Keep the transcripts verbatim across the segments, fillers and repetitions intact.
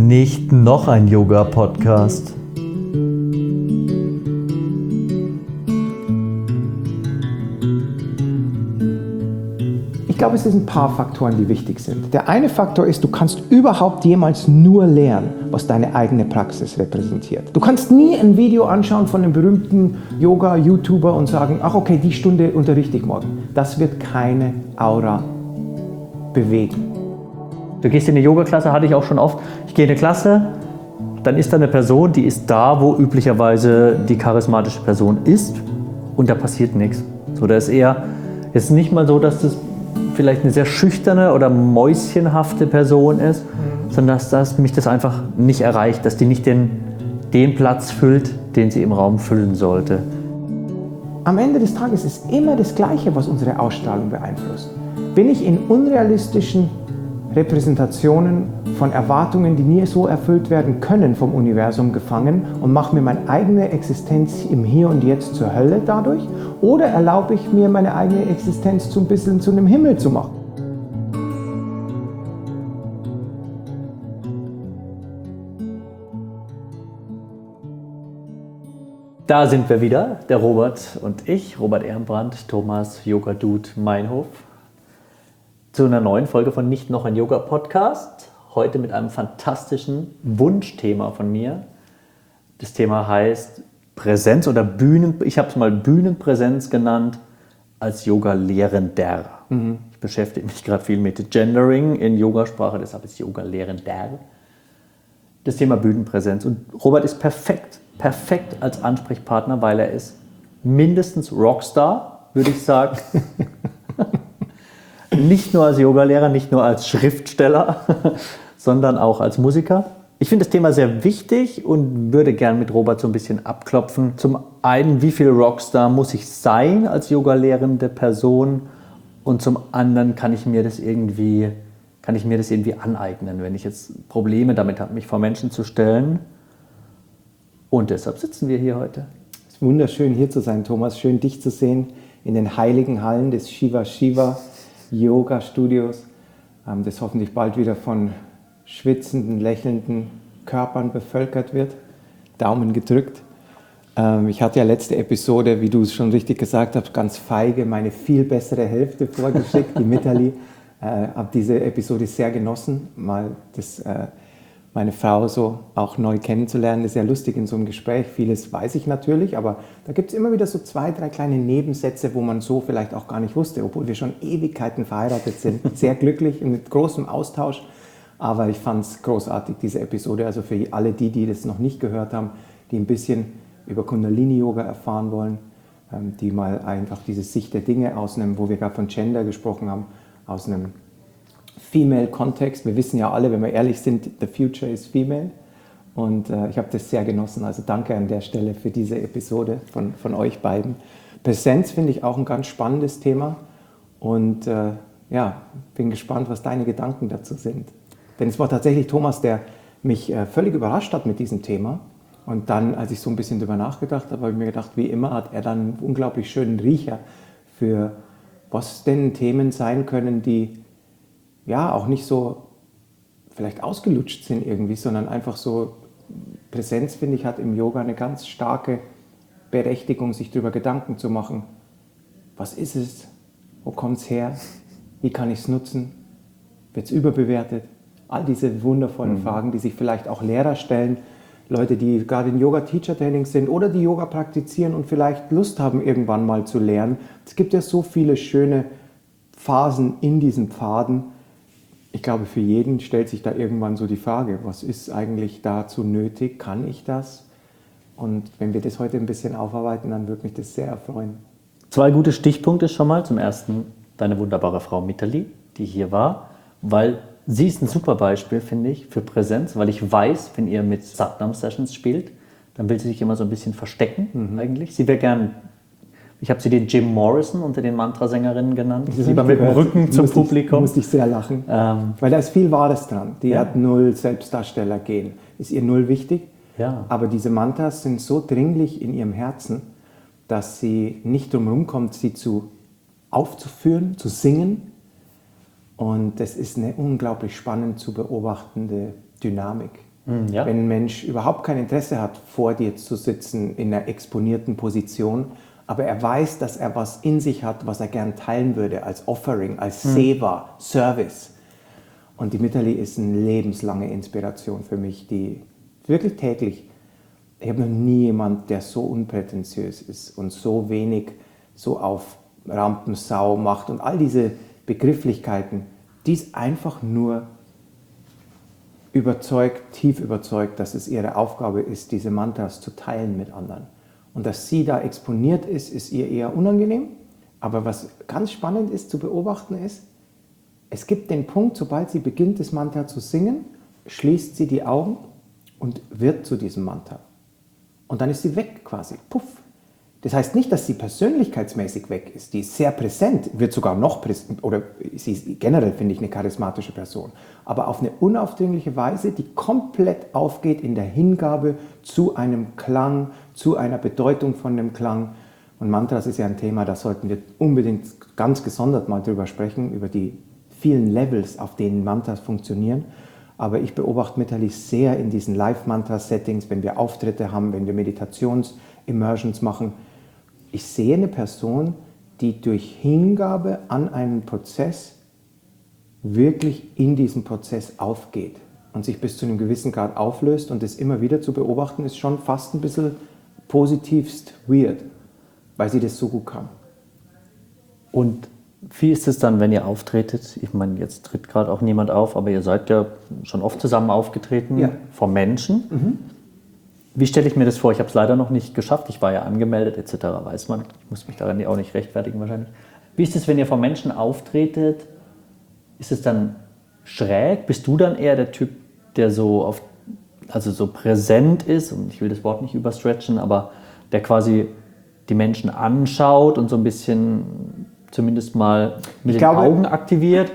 Nicht noch ein Yoga-Podcast. Ich glaube, es sind ein paar Faktoren, die wichtig sind. Der eine Faktor ist, du kannst überhaupt jemals nur lernen, was deine eigene Praxis repräsentiert. Du kannst nie ein Video anschauen von einem berühmten Yoga-YouTuber und sagen, ach okay, die Stunde unterrichte ich morgen. Das wird keine Aura bewegen. Du gehst in eine Yoga-Klasse, hatte ich auch schon oft. Ich gehe in eine Klasse, dann ist da eine Person, die ist da, wo üblicherweise die charismatische Person ist, und da passiert nichts. So, da ist eher, es ist nicht mal so, dass das vielleicht eine sehr schüchterne oder mäuschenhafte Person ist, mhm. sondern dass, dass mich das einfach nicht erreicht, dass die nicht den, den Platz füllt, den sie im Raum füllen sollte. Am Ende des Tages ist immer das Gleiche, was unsere Ausstrahlung beeinflusst. Bin ich in unrealistischen Repräsentationen von Erwartungen, die nie so erfüllt werden können, vom Universum gefangen und mache mir meine eigene Existenz im Hier und Jetzt zur Hölle dadurch? Oder erlaube ich mir, meine eigene Existenz so ein bisschen zu einem Himmel zu machen? Da sind wir wieder, der Robert und ich, Robert Ehrenbrand, Thomas Yoga Dude Meinhof, zu einer neuen Folge von Nicht noch ein Yoga-Podcast. Heute mit einem fantastischen Wunschthema von mir. Das Thema heißt Präsenz oder Bühnen, ich habe es mal Bühnenpräsenz genannt, als Yoga-Lehrender. Mhm. Ich beschäftige mich gerade viel mit Gendering in Yogasprache, deshalb ist Yoga-Lehrender. Das Thema Bühnenpräsenz. Und Robert ist perfekt, perfekt als Ansprechpartner, weil er ist mindestens Rockstar, würde ich sagen. Nicht nur als Yogalehrer, nicht nur als Schriftsteller, sondern auch als Musiker. Ich finde das Thema sehr wichtig und würde gern mit Robert so ein bisschen abklopfen. Zum einen, wie viel Rockstar muss ich sein als Yogalehrende Person? Und zum anderen, kann ich mir das irgendwie, kann ich mir das irgendwie aneignen, wenn ich jetzt Probleme damit habe, mich vor Menschen zu stellen. Und deshalb sitzen wir hier heute. Es ist wunderschön, hier zu sein, Thomas. Schön, dich zu sehen in den heiligen Hallen des Shiva Shiva Yoga-Studios, das hoffentlich bald wieder von schwitzenden, lächelnden Körpern bevölkert wird. Daumen gedrückt. Ich hatte ja letzte Episode, wie du es schon richtig gesagt hast, ganz feige meine viel bessere Hälfte vorgeschickt, die Mitali. Ich habe diese Episode sehr genossen, mal das, meine Frau so auch neu kennenzulernen. Das ist ja lustig in so einem Gespräch. Vieles weiß ich natürlich, aber da gibt es immer wieder so zwei, drei kleine Nebensätze, wo man so vielleicht auch gar nicht wusste, obwohl wir schon Ewigkeiten verheiratet sind. Sehr glücklich und mit großem Austausch. Aber ich fand es großartig, diese Episode. Also für alle die, die das noch nicht gehört haben, die ein bisschen über Kundalini-Yoga erfahren wollen, die mal einfach diese Sicht der Dinge aus einem, wo wir gerade von Gender gesprochen haben, aus einem Female-Kontext. Wir wissen ja alle, wenn wir ehrlich sind, the future is female. Und äh, ich habe das sehr genossen. Also danke an der Stelle für diese Episode von, von euch beiden. Präsenz finde ich auch ein ganz spannendes Thema. Und äh, ja, bin gespannt, was deine Gedanken dazu sind. Denn es war tatsächlich Thomas, der mich äh, völlig überrascht hat mit diesem Thema. Und dann, als ich so ein bisschen drüber nachgedacht habe, habe ich mir gedacht, wie immer hat er dann einen unglaublich schönen Riecher für was denn Themen sein können, die ja, auch nicht so vielleicht ausgelutscht sind irgendwie, sondern einfach so, Präsenz, finde ich, hat im Yoga eine ganz starke Berechtigung, sich darüber Gedanken zu machen. Was ist es? Wo kommt es her? Wie kann ich es nutzen? Wird es überbewertet? All diese wundervollen mhm. Fragen, die sich vielleicht auch Lehrer stellen, Leute, die gerade in Yoga-Teacher-Training sind oder die Yoga praktizieren und vielleicht Lust haben, irgendwann mal zu lernen. Es gibt ja so viele schöne Phasen in diesen Pfaden. Ich glaube, für jeden stellt sich da irgendwann so die Frage, was ist eigentlich dazu nötig? Kann ich das? Und wenn wir das heute ein bisschen aufarbeiten, dann würde mich das sehr erfreuen. Zwei gute Stichpunkte schon mal. Zum ersten deine wunderbare Frau Mitali, die hier war, weil sie ist ein super Beispiel, finde ich, für Präsenz, weil ich weiß, wenn ihr mit Satnam-Sessions spielt, dann will sie sich immer so ein bisschen verstecken mhm. eigentlich. Sie wäre gern... Ich habe sie den Jim Morrison unter den Mantrasängerinnen genannt. Sie war mit dem Rücken zum musste Publikum. Ich, musste ich sehr lachen, ähm, weil da ist viel Wahres dran. Die ja. hat null Selbstdarsteller gehen. Ist ihr null wichtig. Ja. Aber diese Mantras sind so dringlich in ihrem Herzen, dass sie nicht drum herum kommt, sie zu aufzuführen, zu singen. Und das ist eine unglaublich spannend zu beobachtende Dynamik. Ja. Wenn ein Mensch überhaupt kein Interesse hat, vor dir zu sitzen in einer exponierten Position, aber er weiß, dass er was in sich hat, was er gern teilen würde, als Offering, als Seva, Service. Und die Mitterli ist eine lebenslange Inspiration für mich, die wirklich täglich, ich habe noch nie jemanden, der so unprätentiös ist und so wenig so auf Rampensau macht und all diese Begrifflichkeiten, die ist einfach nur überzeugt, tief überzeugt, dass es ihre Aufgabe ist, diese Mantras zu teilen mit anderen. Und dass sie da exponiert ist, ist ihr eher unangenehm. Aber was ganz spannend ist zu beobachten ist, es gibt den Punkt, sobald sie beginnt, das Mantra zu singen, schließt sie die Augen und wird zu diesem Mantra. Und dann ist sie weg quasi, puff. Das heißt nicht, dass sie persönlichkeitsmäßig weg ist. Die ist sehr präsent, wird sogar noch präsent, oder sie ist generell, finde ich, eine charismatische Person. Aber auf eine unaufdringliche Weise, die komplett aufgeht in der Hingabe zu einem Klang, zu einer Bedeutung von dem Klang. Und Mantras ist ja ein Thema, da sollten wir unbedingt ganz gesondert mal drüber sprechen, über die vielen Levels, auf denen Mantras funktionieren. Aber ich beobachte Mitterli sehr in diesen Live-Mantra-Settings, wenn wir Auftritte haben, wenn wir Meditations-Immersions machen. Ich sehe eine Person, die durch Hingabe an einen Prozess wirklich in diesem Prozess aufgeht und sich bis zu einem gewissen Grad auflöst. Und das immer wieder zu beobachten, ist schon fast ein bisschen positivst weird, weil sie das so gut kann. Und wie ist es dann, wenn ihr auftretet? Ich meine, jetzt tritt gerade auch niemand auf, aber ihr seid ja schon oft zusammen aufgetreten, ja. vor Menschen. Mhm. Wie stelle ich mir das vor? Ich habe es leider noch nicht geschafft. Ich war ja angemeldet et cetera, weiß man. Ich muss mich daran auch nicht rechtfertigen wahrscheinlich. Wie ist es, wenn ihr vor Menschen auftretet? Ist es dann schräg? Bist du dann eher der Typ, der so auf, also so präsent ist, und ich will das Wort nicht überstretchen, aber der quasi die Menschen anschaut und so ein bisschen zumindest mal mit ich den glaube, Augen aktiviert?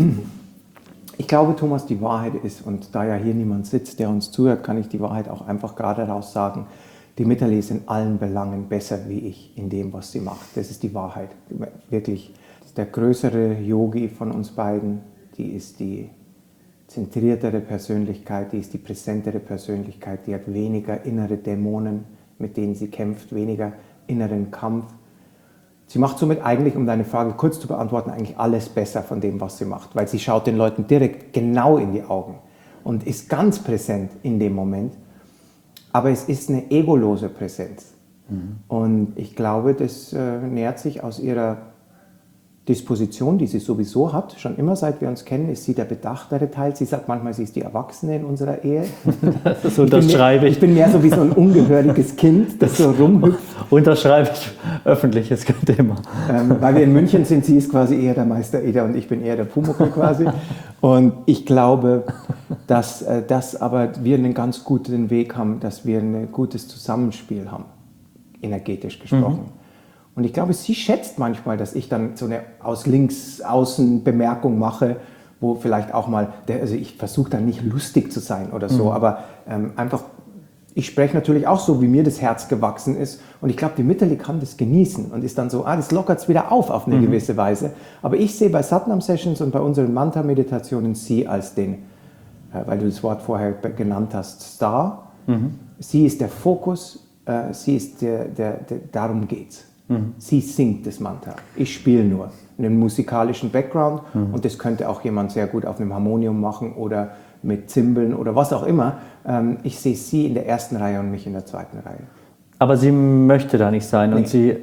Ich glaube, Thomas, die Wahrheit ist, und da ja hier niemand sitzt, der uns zuhört, kann ich die Wahrheit auch einfach gerade raus sagen. Die Mitterli ist in allen Belangen besser wie ich in dem, was sie macht. Das ist die Wahrheit. Wirklich, das ist der größere Yogi von uns beiden. Die ist die zentriertere Persönlichkeit, die ist die präsentere Persönlichkeit. Die hat weniger innere Dämonen, mit denen sie kämpft, weniger inneren Kampf. Sie macht somit eigentlich, um deine Frage kurz zu beantworten, eigentlich alles besser von dem, was sie macht, weil sie schaut den Leuten direkt genau in die Augen und ist ganz präsent in dem Moment. Aber es ist eine egolose Präsenz. Mhm. Und ich glaube, das äh, nährt sich aus ihrer Disposition, die sie sowieso hat. Schon immer, seit wir uns kennen, ist sie der bedachtere Teil. Sie sagt manchmal, sie ist die Erwachsene in unserer Ehe. Das unterschreibe ich. Ich bin mehr so wie so ein ungehöriges Kind, das so rumhüpft. Unterschreibe ich öffentlich, ist kein Thema. Ähm, weil wir in München sind, sie ist quasi eher der Meister Eder und ich bin eher der Pumuckl quasi. Und ich glaube, dass, äh, dass aber wir einen ganz guten Weg haben, dass wir ein gutes Zusammenspiel haben, energetisch gesprochen. Mhm. Und ich glaube, sie schätzt manchmal, dass ich dann so eine aus links außen Bemerkung mache, wo vielleicht auch mal, der, also ich versuche dann nicht lustig zu sein oder so, mhm. aber ähm, einfach, ich spreche natürlich auch so, wie mir das Herz gewachsen ist. Und ich glaube, die Mitterli kann das genießen und ist dann so, ah, das lockert es wieder auf auf eine mhm. gewisse Weise. Aber ich sehe bei Satnam-Sessions und bei unseren Mantra-Meditationen sie als den, äh, weil du das Wort vorher genannt hast, Star. Mhm. Sie ist der Fokus, äh, sie ist der, der, der darum geht's. Mhm. Sie singt das Mantra. Ich spiele nur einen musikalischen Background mhm. und das könnte auch jemand sehr gut auf einem Harmonium machen oder mit Zimbeln oder was auch immer. Ich sehe sie in der ersten Reihe und mich in der zweiten Reihe. Aber sie möchte da nicht sein, nee. Und sie,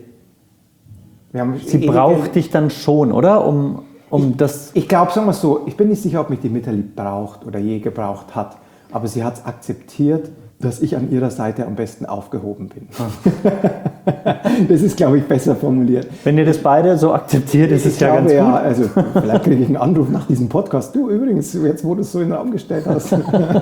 wir haben sie braucht dich dann schon, oder? Um, um ich das ich glaube, sagen wir es so, ich bin nicht sicher, ob mich die Mitterli braucht oder je gebraucht hat, aber sie hat es akzeptiert, dass ich an ihrer Seite am besten aufgehoben bin. Das ist, glaube ich, besser formuliert. Wenn ihr das beide so akzeptiert, ist es ja glaube, ganz gut. Ja, also vielleicht kriege ich einen Anruf nach diesem Podcast. Du übrigens, jetzt wo du es so in den Raum gestellt hast.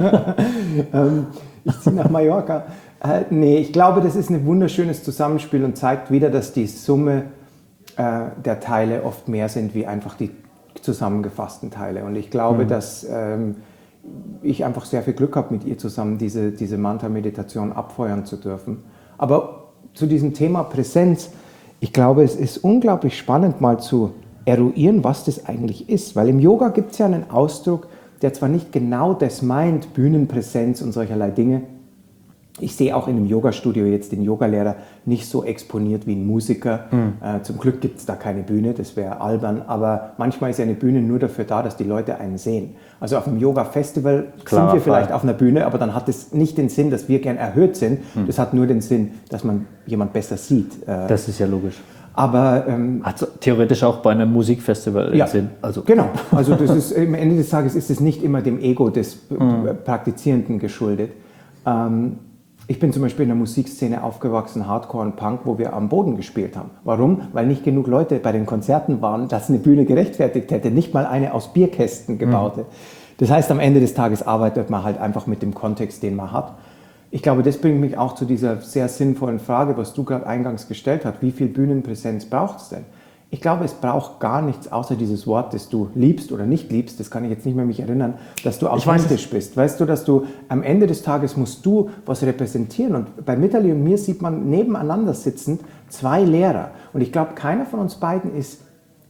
ähm, ich ziehe nach Mallorca. Äh, nee, ich glaube, das ist ein wunderschönes Zusammenspiel und zeigt wieder, dass die Summe äh, der Teile oft mehr sind, wie einfach die zusammengefassten Teile. Und ich glaube, mhm. dass ähm, ich einfach sehr viel Glück habe, mit ihr zusammen diese, diese Mantra-Meditation abfeuern zu dürfen. Aber zu diesem Thema Präsenz, ich glaube, es ist unglaublich spannend, mal zu eruieren, was das eigentlich ist. Weil im Yoga gibt es ja einen Ausdruck, der zwar nicht genau das meint, Bühnenpräsenz und solcherlei Dinge. Ich sehe auch in einem Yoga-Studio jetzt den Yogalehrer nicht so exponiert wie ein Musiker. Mhm. Äh, zum Glück gibt es da keine Bühne, das wäre albern. Aber manchmal ist ja eine Bühne nur dafür da, dass die Leute einen sehen. Also auf einem Yoga-Festival sind wir vielleicht auf einer Bühne, aber dann hat es nicht den Sinn, dass wir gern erhöht sind. Mhm. Das hat nur den Sinn, dass man jemand besser sieht. Äh, das ist ja logisch. Aber ähm, hat theoretisch auch bei einem Musikfestival ja, Sinn. Also. Genau. Also das ist, am Ende des Tages ist es nicht immer dem Ego des mhm. Praktizierenden geschuldet. Ähm, Ich bin zum Beispiel in der Musikszene aufgewachsen, Hardcore und Punk, wo wir am Boden gespielt haben. Warum? Weil nicht genug Leute bei den Konzerten waren, dass eine Bühne gerechtfertigt hätte, nicht mal eine aus Bierkästen gebaute. Mhm. Das heißt, am Ende des Tages arbeitet man halt einfach mit dem Kontext, den man hat. Ich glaube, das bringt mich auch zu dieser sehr sinnvollen Frage, was du gerade eingangs gestellt hast. Wie viel Bühnenpräsenz braucht es denn? Ich glaube, es braucht gar nichts außer dieses Wort, das du liebst oder nicht liebst, das kann ich jetzt nicht mehr mich erinnern, dass du authentisch bist. Weißt du, dass du am Ende des Tages musst du was repräsentieren. Und bei Mitterli und mir sieht man nebeneinander sitzend zwei Lehrer. Und ich glaube, keiner von uns beiden ist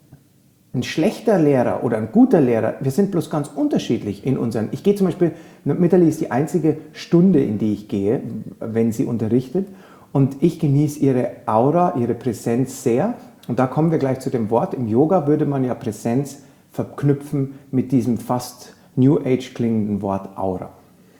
ein schlechter Lehrer oder ein guter Lehrer. Wir sind bloß ganz unterschiedlich in unseren... Ich gehe zum Beispiel, Mitterli ist die einzige Stunde, in die ich gehe, wenn sie unterrichtet. Und ich genieße ihre Aura, ihre Präsenz sehr. Und da kommen wir gleich zu dem Wort. Im Yoga würde man ja Präsenz verknüpfen mit diesem fast New Age klingenden Wort Aura.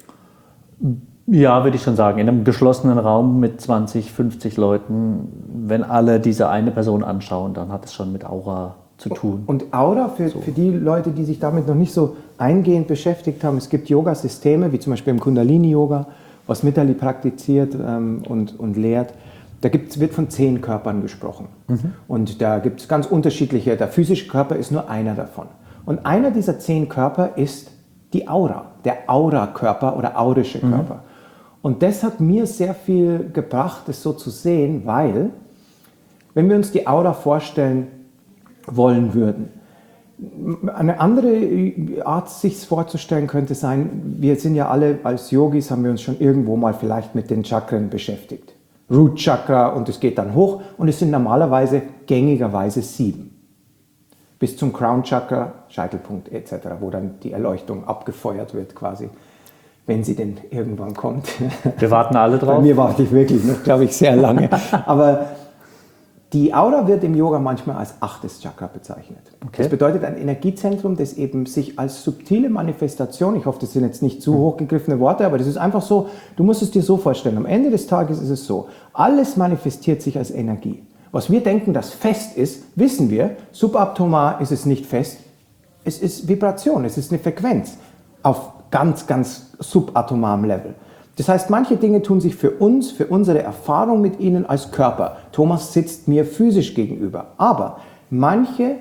Ja, würde ich schon sagen. In einem geschlossenen Raum mit zwanzig, fünfzig Leuten, wenn alle diese eine Person anschauen, dann hat es schon mit Aura zu tun. Und Aura, für, so. für die Leute, die sich damit noch nicht so eingehend beschäftigt haben, es gibt Yoga-Systeme, wie zum Beispiel im Kundalini-Yoga, was Mitterli praktiziert ähm, und, und lehrt. Da gibt's, wird von zehn Körpern gesprochen. Mhm. Und da gibt es ganz unterschiedliche, der physische Körper ist nur einer davon. Und einer dieser zehn Körper ist die Aura, der Aura-Körper oder aurische Körper. Mhm. Und das hat mir sehr viel gebracht, das so zu sehen, weil, wenn wir uns die Aura vorstellen wollen würden, eine andere Art, sich es vorzustellen könnte sein, wir sind ja alle als Yogis, haben wir uns schon irgendwo mal vielleicht mit den Chakren beschäftigt. Root Chakra und es geht dann hoch und es sind normalerweise gängigerweise sieben. Bis zum Crown Chakra, Scheitelpunkt et cetera, wo dann die Erleuchtung abgefeuert wird quasi, wenn sie denn irgendwann kommt. Wir warten alle drauf. Bei mir warte ich wirklich noch, glaube ich, sehr lange. Aber die Aura wird im Yoga manchmal als achtes Chakra bezeichnet. Okay. Das bedeutet ein Energiezentrum, das eben sich als subtile Manifestation, ich hoffe, das sind jetzt nicht zu hochgegriffene Worte, aber das ist einfach so, du musst es dir so vorstellen, am Ende des Tages ist es so, alles manifestiert sich als Energie. Was wir denken, das fest ist, wissen wir, subatomar ist es nicht fest, es ist Vibration, es ist eine Frequenz auf ganz, ganz subatomarem Level. Das heißt, manche Dinge tun sich für uns, für unsere Erfahrung mit ihnen als Körper. Thomas sitzt mir physisch gegenüber. Aber manche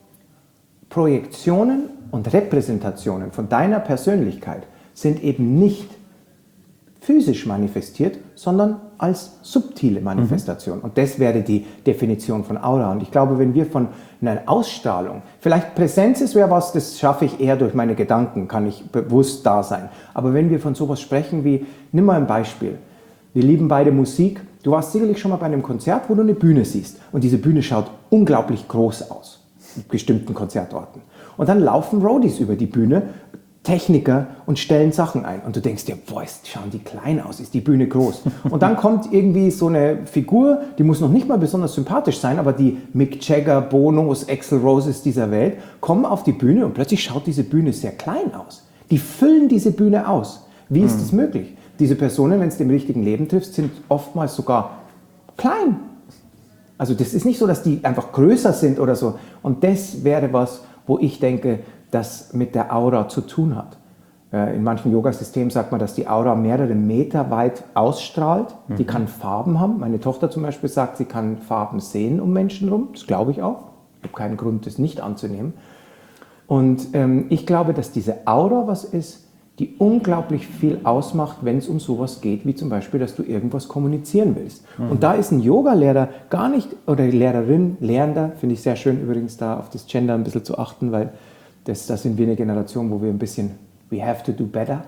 Projektionen und Repräsentationen von deiner Persönlichkeit sind eben nicht physisch manifestiert, sondern als subtile Manifestation. Mhm. Und das wäre die Definition von Aura. Und ich glaube, wenn wir von einer Ausstrahlung, vielleicht Präsenz ist wäre was, das schaffe ich eher durch meine Gedanken, kann ich bewusst da sein. Aber wenn wir von sowas sprechen wie, nimm mal ein Beispiel. Wir lieben beide Musik. Du warst sicherlich schon mal bei einem Konzert, wo du eine Bühne siehst. Und diese Bühne schaut unglaublich groß aus, mit bestimmten Konzertorten. Und dann laufen Roadies über die Bühne, Techniker, und stellen Sachen ein. Und du denkst dir, boah, schauen die klein aus, ist die Bühne groß. Und dann kommt irgendwie so eine Figur, die muss noch nicht mal besonders sympathisch sein, aber die Mick Jagger, Bonos, Axl Roses dieser Welt kommen auf die Bühne und plötzlich schaut diese Bühne sehr klein aus. Die füllen diese Bühne aus. Wie ist das möglich? Diese Personen, wenn es dem richtigen Leben trifft, sind oftmals sogar klein. Also das ist nicht so, dass die einfach größer sind oder so. Und das wäre was, wo ich denke, das mit der Aura zu tun hat. In manchen Yoga-Systemen sagt man, dass die Aura mehrere Meter weit ausstrahlt. Mhm. Die kann Farben haben. Meine Tochter zum Beispiel sagt, sie kann Farben sehen um Menschen rum. Das glaube ich auch. Ich habe keinen Grund, das nicht anzunehmen. Und ähm, ich glaube, dass diese Aura was ist, die unglaublich viel ausmacht, wenn es um sowas geht, wie zum Beispiel, dass du irgendwas kommunizieren willst. Mhm. Und da ist ein Yoga-Lehrer gar nicht, oder Lehrerin, Lehrender, finde ich sehr schön übrigens, da auf das Gender ein bisschen zu achten, weil das, das sind wir eine Generation, wo wir ein bisschen, we have to do better.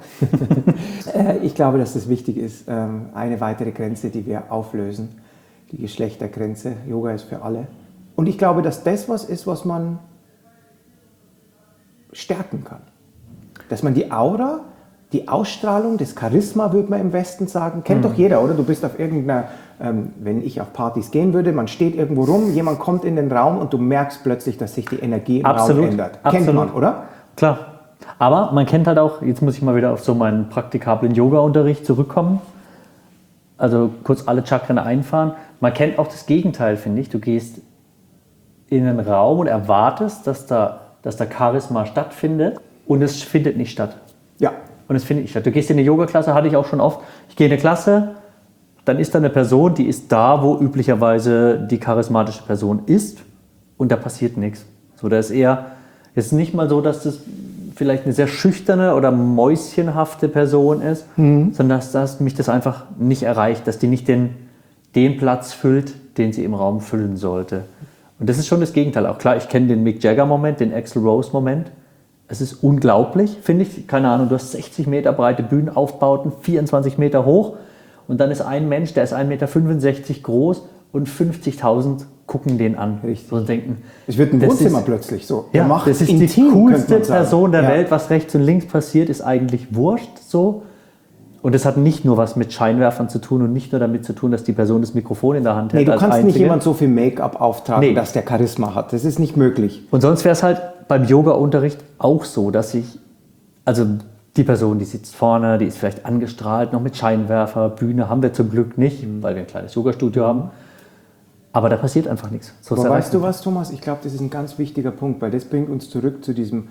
Ich glaube, dass das wichtig ist. Eine weitere Grenze, die wir auflösen, die Geschlechtergrenze. Yoga ist für alle. Und ich glaube, dass das was ist, was man stärken kann. dass man die Aura, die Ausstrahlung, das Charisma, würde man im Westen sagen, kennt mhm. doch jeder, oder? Du bist auf irgendeiner, ähm, wenn ich auf Partys gehen würde, man steht irgendwo rum, jemand kommt in den Raum und du merkst plötzlich, dass sich die Energie im Absolut. Raum ändert. Absolut. Kennt man, oder? Klar. Aber man kennt halt auch, jetzt muss ich mal wieder auf so meinen praktikablen Yoga-Unterricht zurückkommen, also kurz alle Chakren einfahren. Man kennt auch das Gegenteil, finde ich. Du gehst in einen Raum und erwartest, dass da, dass da Charisma stattfindet und es findet nicht statt. Ja. Und es findet nicht statt. Du gehst in eine Yoga-Klasse, hatte ich auch schon oft. Ich gehe in eine Klasse, dann ist da eine Person, die ist da, wo üblicherweise die charismatische Person ist und da passiert nichts. So, da ist eher, es ist nicht mal so, dass das vielleicht eine sehr schüchterne oder mäuschenhafte Person ist, mhm. sondern dass, dass mich das einfach nicht erreicht, dass die nicht den, den Platz füllt, den sie im Raum füllen sollte. Und das ist schon das Gegenteil. Auch klar, ich kenne den Mick Jagger-Moment, den Axl Rose-Moment. Es ist unglaublich, finde ich. Keine Ahnung, du hast sechzig Meter breite Bühnenaufbauten, vierundzwanzig Meter hoch. Und dann ist ein Mensch, der ist ein Meter fünfundsechzig groß und fünfzigtausend gucken den an. Richtig. Und denken, es wird ein das Wohnzimmer ist, plötzlich so. Ja, macht das ist intim, die coolste könnte man sagen. Person der Ja. Welt. Was rechts und links passiert, ist eigentlich wurscht so. Und das hat nicht nur was mit Scheinwerfern zu tun und nicht nur damit zu tun, dass die Person das Mikrofon in der Hand hält. Nee, du als kannst Einzige. nicht jemand so viel Make-up auftragen, Nee. dass der Charisma hat. Das ist nicht möglich. Und sonst wäre es halt beim Yoga-Unterricht auch so, dass ich, also die Person, die sitzt vorne, die ist vielleicht angestrahlt, noch mit Scheinwerfer, Bühne haben wir zum Glück nicht, mhm. weil wir ein kleines Yoga-Studio mhm. haben. Aber da passiert einfach nichts. So Aber weißt du was, Thomas? Ich glaube, das ist ein ganz wichtiger Punkt, weil das bringt uns zurück zu diesem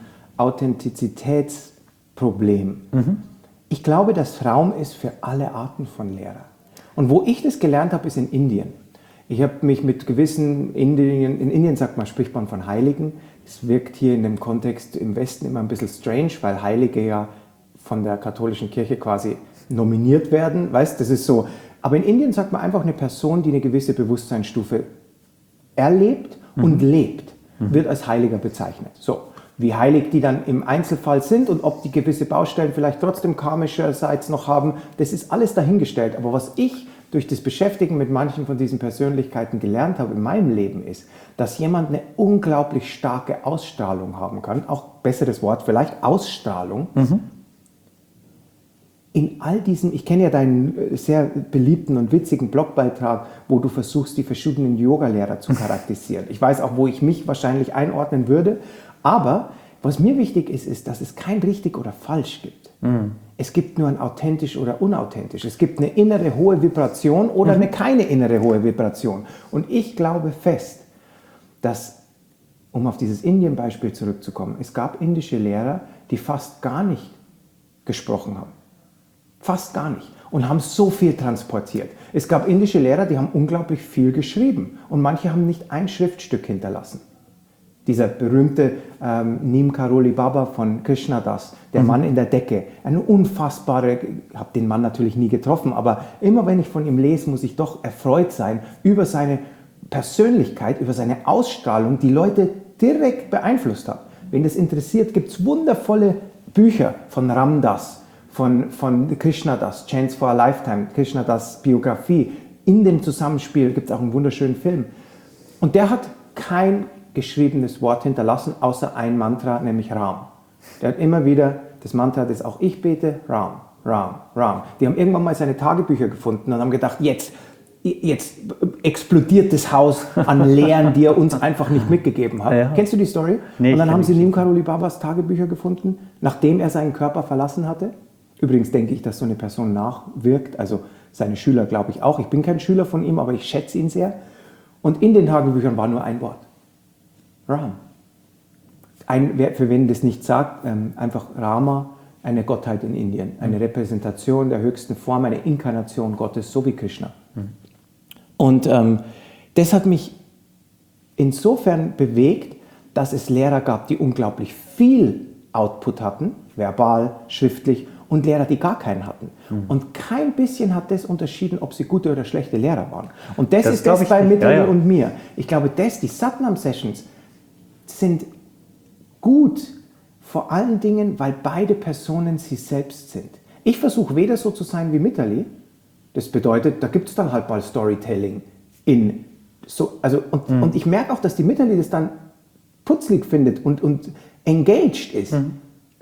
Authentizitätsproblem. Mhm. Ich glaube, dass Raum ist für alle Arten von Lehrer. Und wo ich das gelernt habe, ist in Indien. Ich habe mich mit gewissen Indien, in Indien sagt man, spricht man von Heiligen. Es wirkt hier in dem Kontext im Westen immer ein bisschen strange, weil Heilige ja von der katholischen Kirche quasi nominiert werden. Weißt, das ist so. Aber in Indien sagt man einfach eine Person, die eine gewisse Bewusstseinsstufe erlebt mhm. und lebt, mhm. wird als Heiliger bezeichnet. So. Wie heilig die dann im Einzelfall sind und ob die gewisse Baustellen vielleicht trotzdem karmischerseits noch haben, das ist alles dahingestellt. Aber was ich durch das Beschäftigen mit manchen von diesen Persönlichkeiten gelernt habe in meinem Leben ist, dass jemand eine unglaublich starke Ausstrahlung haben kann, auch besseres Wort vielleicht, Ausstrahlung, mhm. in all diesen, ich kenne ja deinen sehr beliebten und witzigen Blogbeitrag, wo du versuchst, die verschiedenen Yoga-Lehrer zu charakterisieren. Ich weiß auch, wo ich mich wahrscheinlich einordnen würde. Aber was mir wichtig ist, ist, dass es kein richtig oder falsch gibt. Mhm. Es gibt nur ein authentisch oder unauthentisch. Es gibt eine innere hohe Vibration oder mhm. eine keine innere hohe Vibration. Und ich glaube fest, dass, um auf dieses Indien-Beispiel zurückzukommen, es gab indische Lehrer, die fast gar nicht gesprochen haben. Fast gar nicht. Und haben so viel transportiert. Es gab indische Lehrer, die haben unglaublich viel geschrieben. Und manche haben nicht ein Schriftstück hinterlassen. Dieser berühmte ähm, Neem Karoli Baba von Krishna Das, der mhm. Mann in der Decke. Eine unfassbare, ich habe den Mann natürlich nie getroffen, aber immer wenn ich von ihm lese, muss ich doch erfreut sein über seine Persönlichkeit, über seine Ausstrahlung, die Leute direkt beeinflusst hat. Wen das interessiert, gibt es wundervolle Bücher von Ram Dass, von, von Krishna Das, Chance for a Lifetime, Krishna Das Biografie. In dem Zusammenspiel gibt es auch einen wunderschönen Film. Und der hat kein geschriebenes Wort hinterlassen, außer ein Mantra, nämlich Ram. Der hat immer wieder das Mantra, das auch ich bete, Ram, Ram, Ram. Die haben irgendwann mal seine Tagebücher gefunden und haben gedacht, jetzt, jetzt explodiert das Haus an Lehren, die er uns einfach nicht mitgegeben hat. Ja. Kennst du die Story? Nee, und dann haben sie Neem Karoli Babas Tagebücher gefunden, nachdem er seinen Körper verlassen hatte. Übrigens denke ich, dass so eine Person nachwirkt, also seine Schüler glaube ich auch. Ich bin kein Schüler von ihm, aber ich schätze ihn sehr. Und in den Tagebüchern war nur ein Wort. Ram. Ein, für wen das nicht sagt, ähm, einfach Rama, eine Gottheit in Indien, eine Repräsentation der höchsten Form, eine Inkarnation Gottes, so wie Krishna. Mhm. Und ähm, das hat mich insofern bewegt, dass es Lehrer gab, die unglaublich viel Output hatten, verbal, schriftlich, und Lehrer, die gar keinen hatten. Mhm. Und kein bisschen hat das unterschieden, ob sie gute oder schlechte Lehrer waren. Und das, das ist das bei Mitali ja, ja. und mir. Ich glaube, das, die Satnam-Sessions, sind gut, vor allen Dingen, weil beide Personen sie selbst sind. Ich versuche weder so zu sein wie Mitali, das bedeutet, da gibt es dann halt mal Storytelling in so, also, und, mhm. und ich merke auch, dass die Mitali das dann putzlig findet und, und engaged ist. Mhm.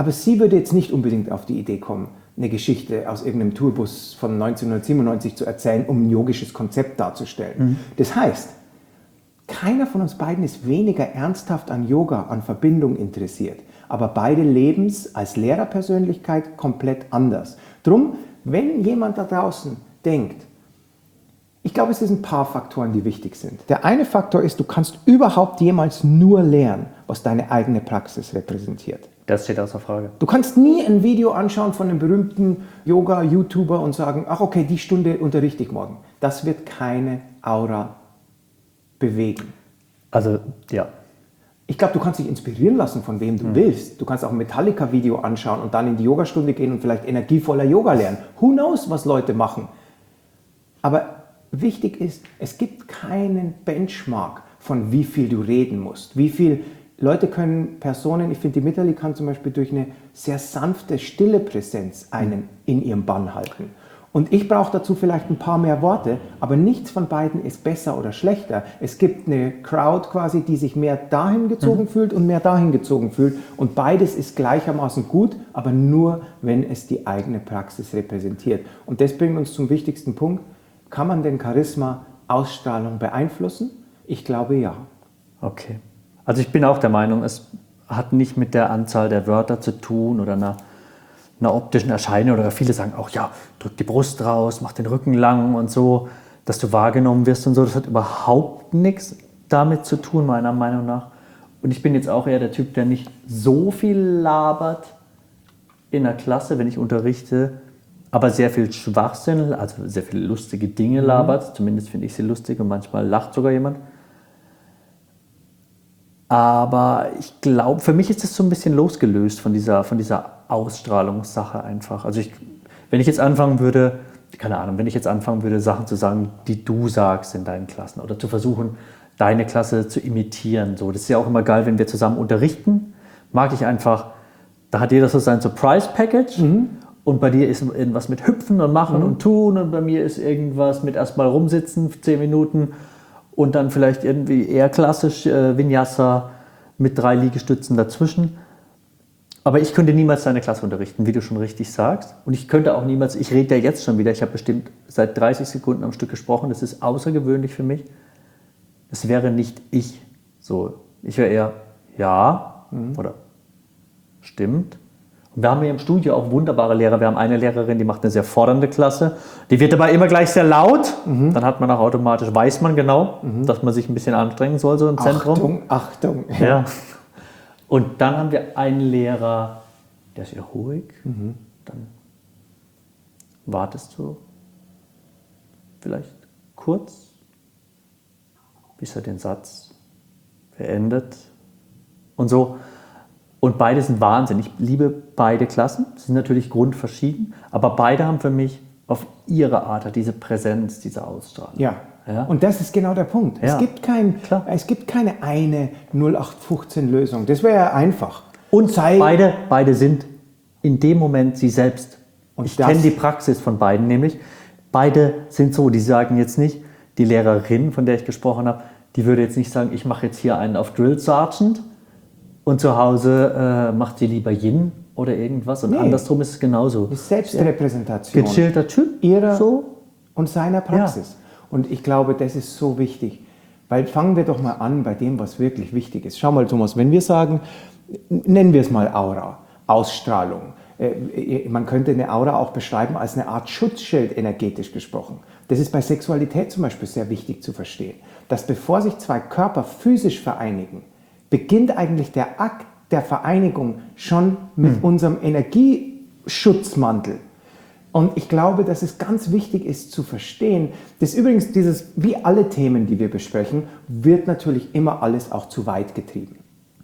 Aber sie würde jetzt nicht unbedingt auf die Idee kommen, eine Geschichte aus irgendeinem Tourbus von neunzehnhundertsiebenundneunzig zu erzählen, um ein yogisches Konzept darzustellen. Mhm. Das heißt, keiner von uns beiden ist weniger ernsthaft an Yoga, an Verbindung interessiert. Aber beide leben es als Lehrerpersönlichkeit komplett anders. Drum, wenn jemand da draußen denkt, ich glaube, es sind ein paar Faktoren, die wichtig sind. Der eine Faktor ist, du kannst überhaupt jemals nur lernen, was deine eigene Praxis repräsentiert. Das steht außer Frage. Du kannst nie ein Video anschauen von einem berühmten Yoga-YouTuber und sagen, ach okay, die Stunde unterrichte ich morgen. Das wird keine Aura bewegen. Also, ja. Ich glaube, du kannst dich inspirieren lassen, von wem du mhm. willst. Du kannst auch ein Metallica-Video anschauen und dann in die Yogastunde gehen und vielleicht energievoller Yoga lernen. Who knows, was Leute machen. Aber wichtig ist, es gibt keinen Benchmark, von wie viel du reden musst. Wie viel Leute können Personen, ich finde, die Mitterli kann zum Beispiel durch eine sehr sanfte, stille Präsenz einen in ihrem Bann halten. Und ich brauche dazu vielleicht ein paar mehr Worte, aber nichts von beiden ist besser oder schlechter. Es gibt eine Crowd quasi, die sich mehr dahin gezogen mhm. fühlt und mehr dahin gezogen fühlt. Und beides ist gleichermaßen gut, aber nur, wenn es die eigene Praxis repräsentiert. Und das bringt uns zum wichtigsten Punkt. Kann man denn Charisma, Ausstrahlung beeinflussen? Ich glaube ja. Okay. Also ich bin auch der Meinung, es hat nicht mit der Anzahl der Wörter zu tun oder einer, einer optischen Erscheinung. Oder viele sagen auch, ja, drück die Brust raus, mach den Rücken lang und so, dass du wahrgenommen wirst und so. Das hat überhaupt nichts damit zu tun, meiner Meinung nach. Und ich bin jetzt auch eher der Typ, der nicht so viel labert in der Klasse, wenn ich unterrichte, aber sehr viel Schwachsinn, also sehr viele lustige Dinge labert. Mhm. Zumindest finde ich sie lustig und manchmal lacht sogar jemand. Aber ich glaube, für mich ist das so ein bisschen losgelöst von dieser, von dieser Ausstrahlungssache einfach. Also ich, wenn ich jetzt anfangen würde, keine Ahnung, wenn ich jetzt anfangen würde, Sachen zu sagen, die du sagst in deinen Klassen oder zu versuchen, deine Klasse zu imitieren. So, das ist ja auch immer geil, wenn wir zusammen unterrichten. Mag ich einfach, da hat jeder so sein Surprise-Package. Mhm. Und bei dir ist irgendwas mit Hüpfen und Machen mhm. und Tun und bei mir ist irgendwas mit erstmal rumsitzen, zehn Minuten und dann vielleicht irgendwie eher klassisch äh, Vinyasa mit drei Liegestützen dazwischen. Aber ich könnte niemals deine Klasse unterrichten, wie du schon richtig sagst. Und ich könnte auch niemals, ich rede ja jetzt schon wieder, ich habe bestimmt seit dreißig Sekunden am Stück gesprochen, das ist außergewöhnlich für mich. Es wäre nicht ich so. Ich wäre eher ja mhm. oder stimmt. Und wir haben hier im Studio auch wunderbare Lehrer. Wir haben eine Lehrerin, die macht eine sehr fordernde Klasse. Die wird dabei immer gleich sehr laut. Mhm. Dann hat man auch automatisch, weiß man genau, mhm. dass man sich ein bisschen anstrengen soll, so im Achtung, Zentrum. Achtung, Achtung. Ja. Und dann haben wir einen Lehrer, der ist eher ruhig. Mhm. Dann wartest du vielleicht kurz, bis er den Satz beendet. Und so. Und beide sind Wahnsinn. Ich liebe beide Klassen. Sie sind natürlich grundverschieden, aber beide haben für mich auf ihre Art diese Präsenz, diese Ausstrahlung. Ja. Ja. Und das ist genau der Punkt. Ja. Es gibt kein, es gibt keine eine null acht fünfzehn Lösung. Das wäre ja einfach. Und Sei beide, beide sind in dem Moment sie selbst. Und ich kenne die Praxis von beiden nämlich. Beide sind so, die sagen jetzt nicht, die Lehrerin, von der ich gesprochen habe, die würde jetzt nicht sagen, ich mache jetzt hier einen auf Drill Sergeant, und zu Hause äh, macht sie lieber Yin oder irgendwas. Und nee. andersrum ist es genauso. Die Selbstrepräsentation. Gechillter Typ. Ihrer so. und seiner Praxis. Ja. Und ich glaube, das ist so wichtig. Weil fangen wir doch mal an bei dem, was wirklich wichtig ist. Schau mal, Thomas, wenn wir sagen, nennen wir es mal Aura, Ausstrahlung. Äh, man könnte eine Aura auch beschreiben als eine Art Schutzschild, energetisch gesprochen. Das ist bei Sexualität zum Beispiel sehr wichtig zu verstehen. Dass bevor sich zwei Körper physisch vereinigen, beginnt eigentlich der Akt der Vereinigung schon mit hm. unserem Energieschutzmantel. Und ich glaube, dass es ganz wichtig ist zu verstehen, dass übrigens dieses, wie alle Themen, die wir besprechen, wird natürlich immer alles auch zu weit getrieben.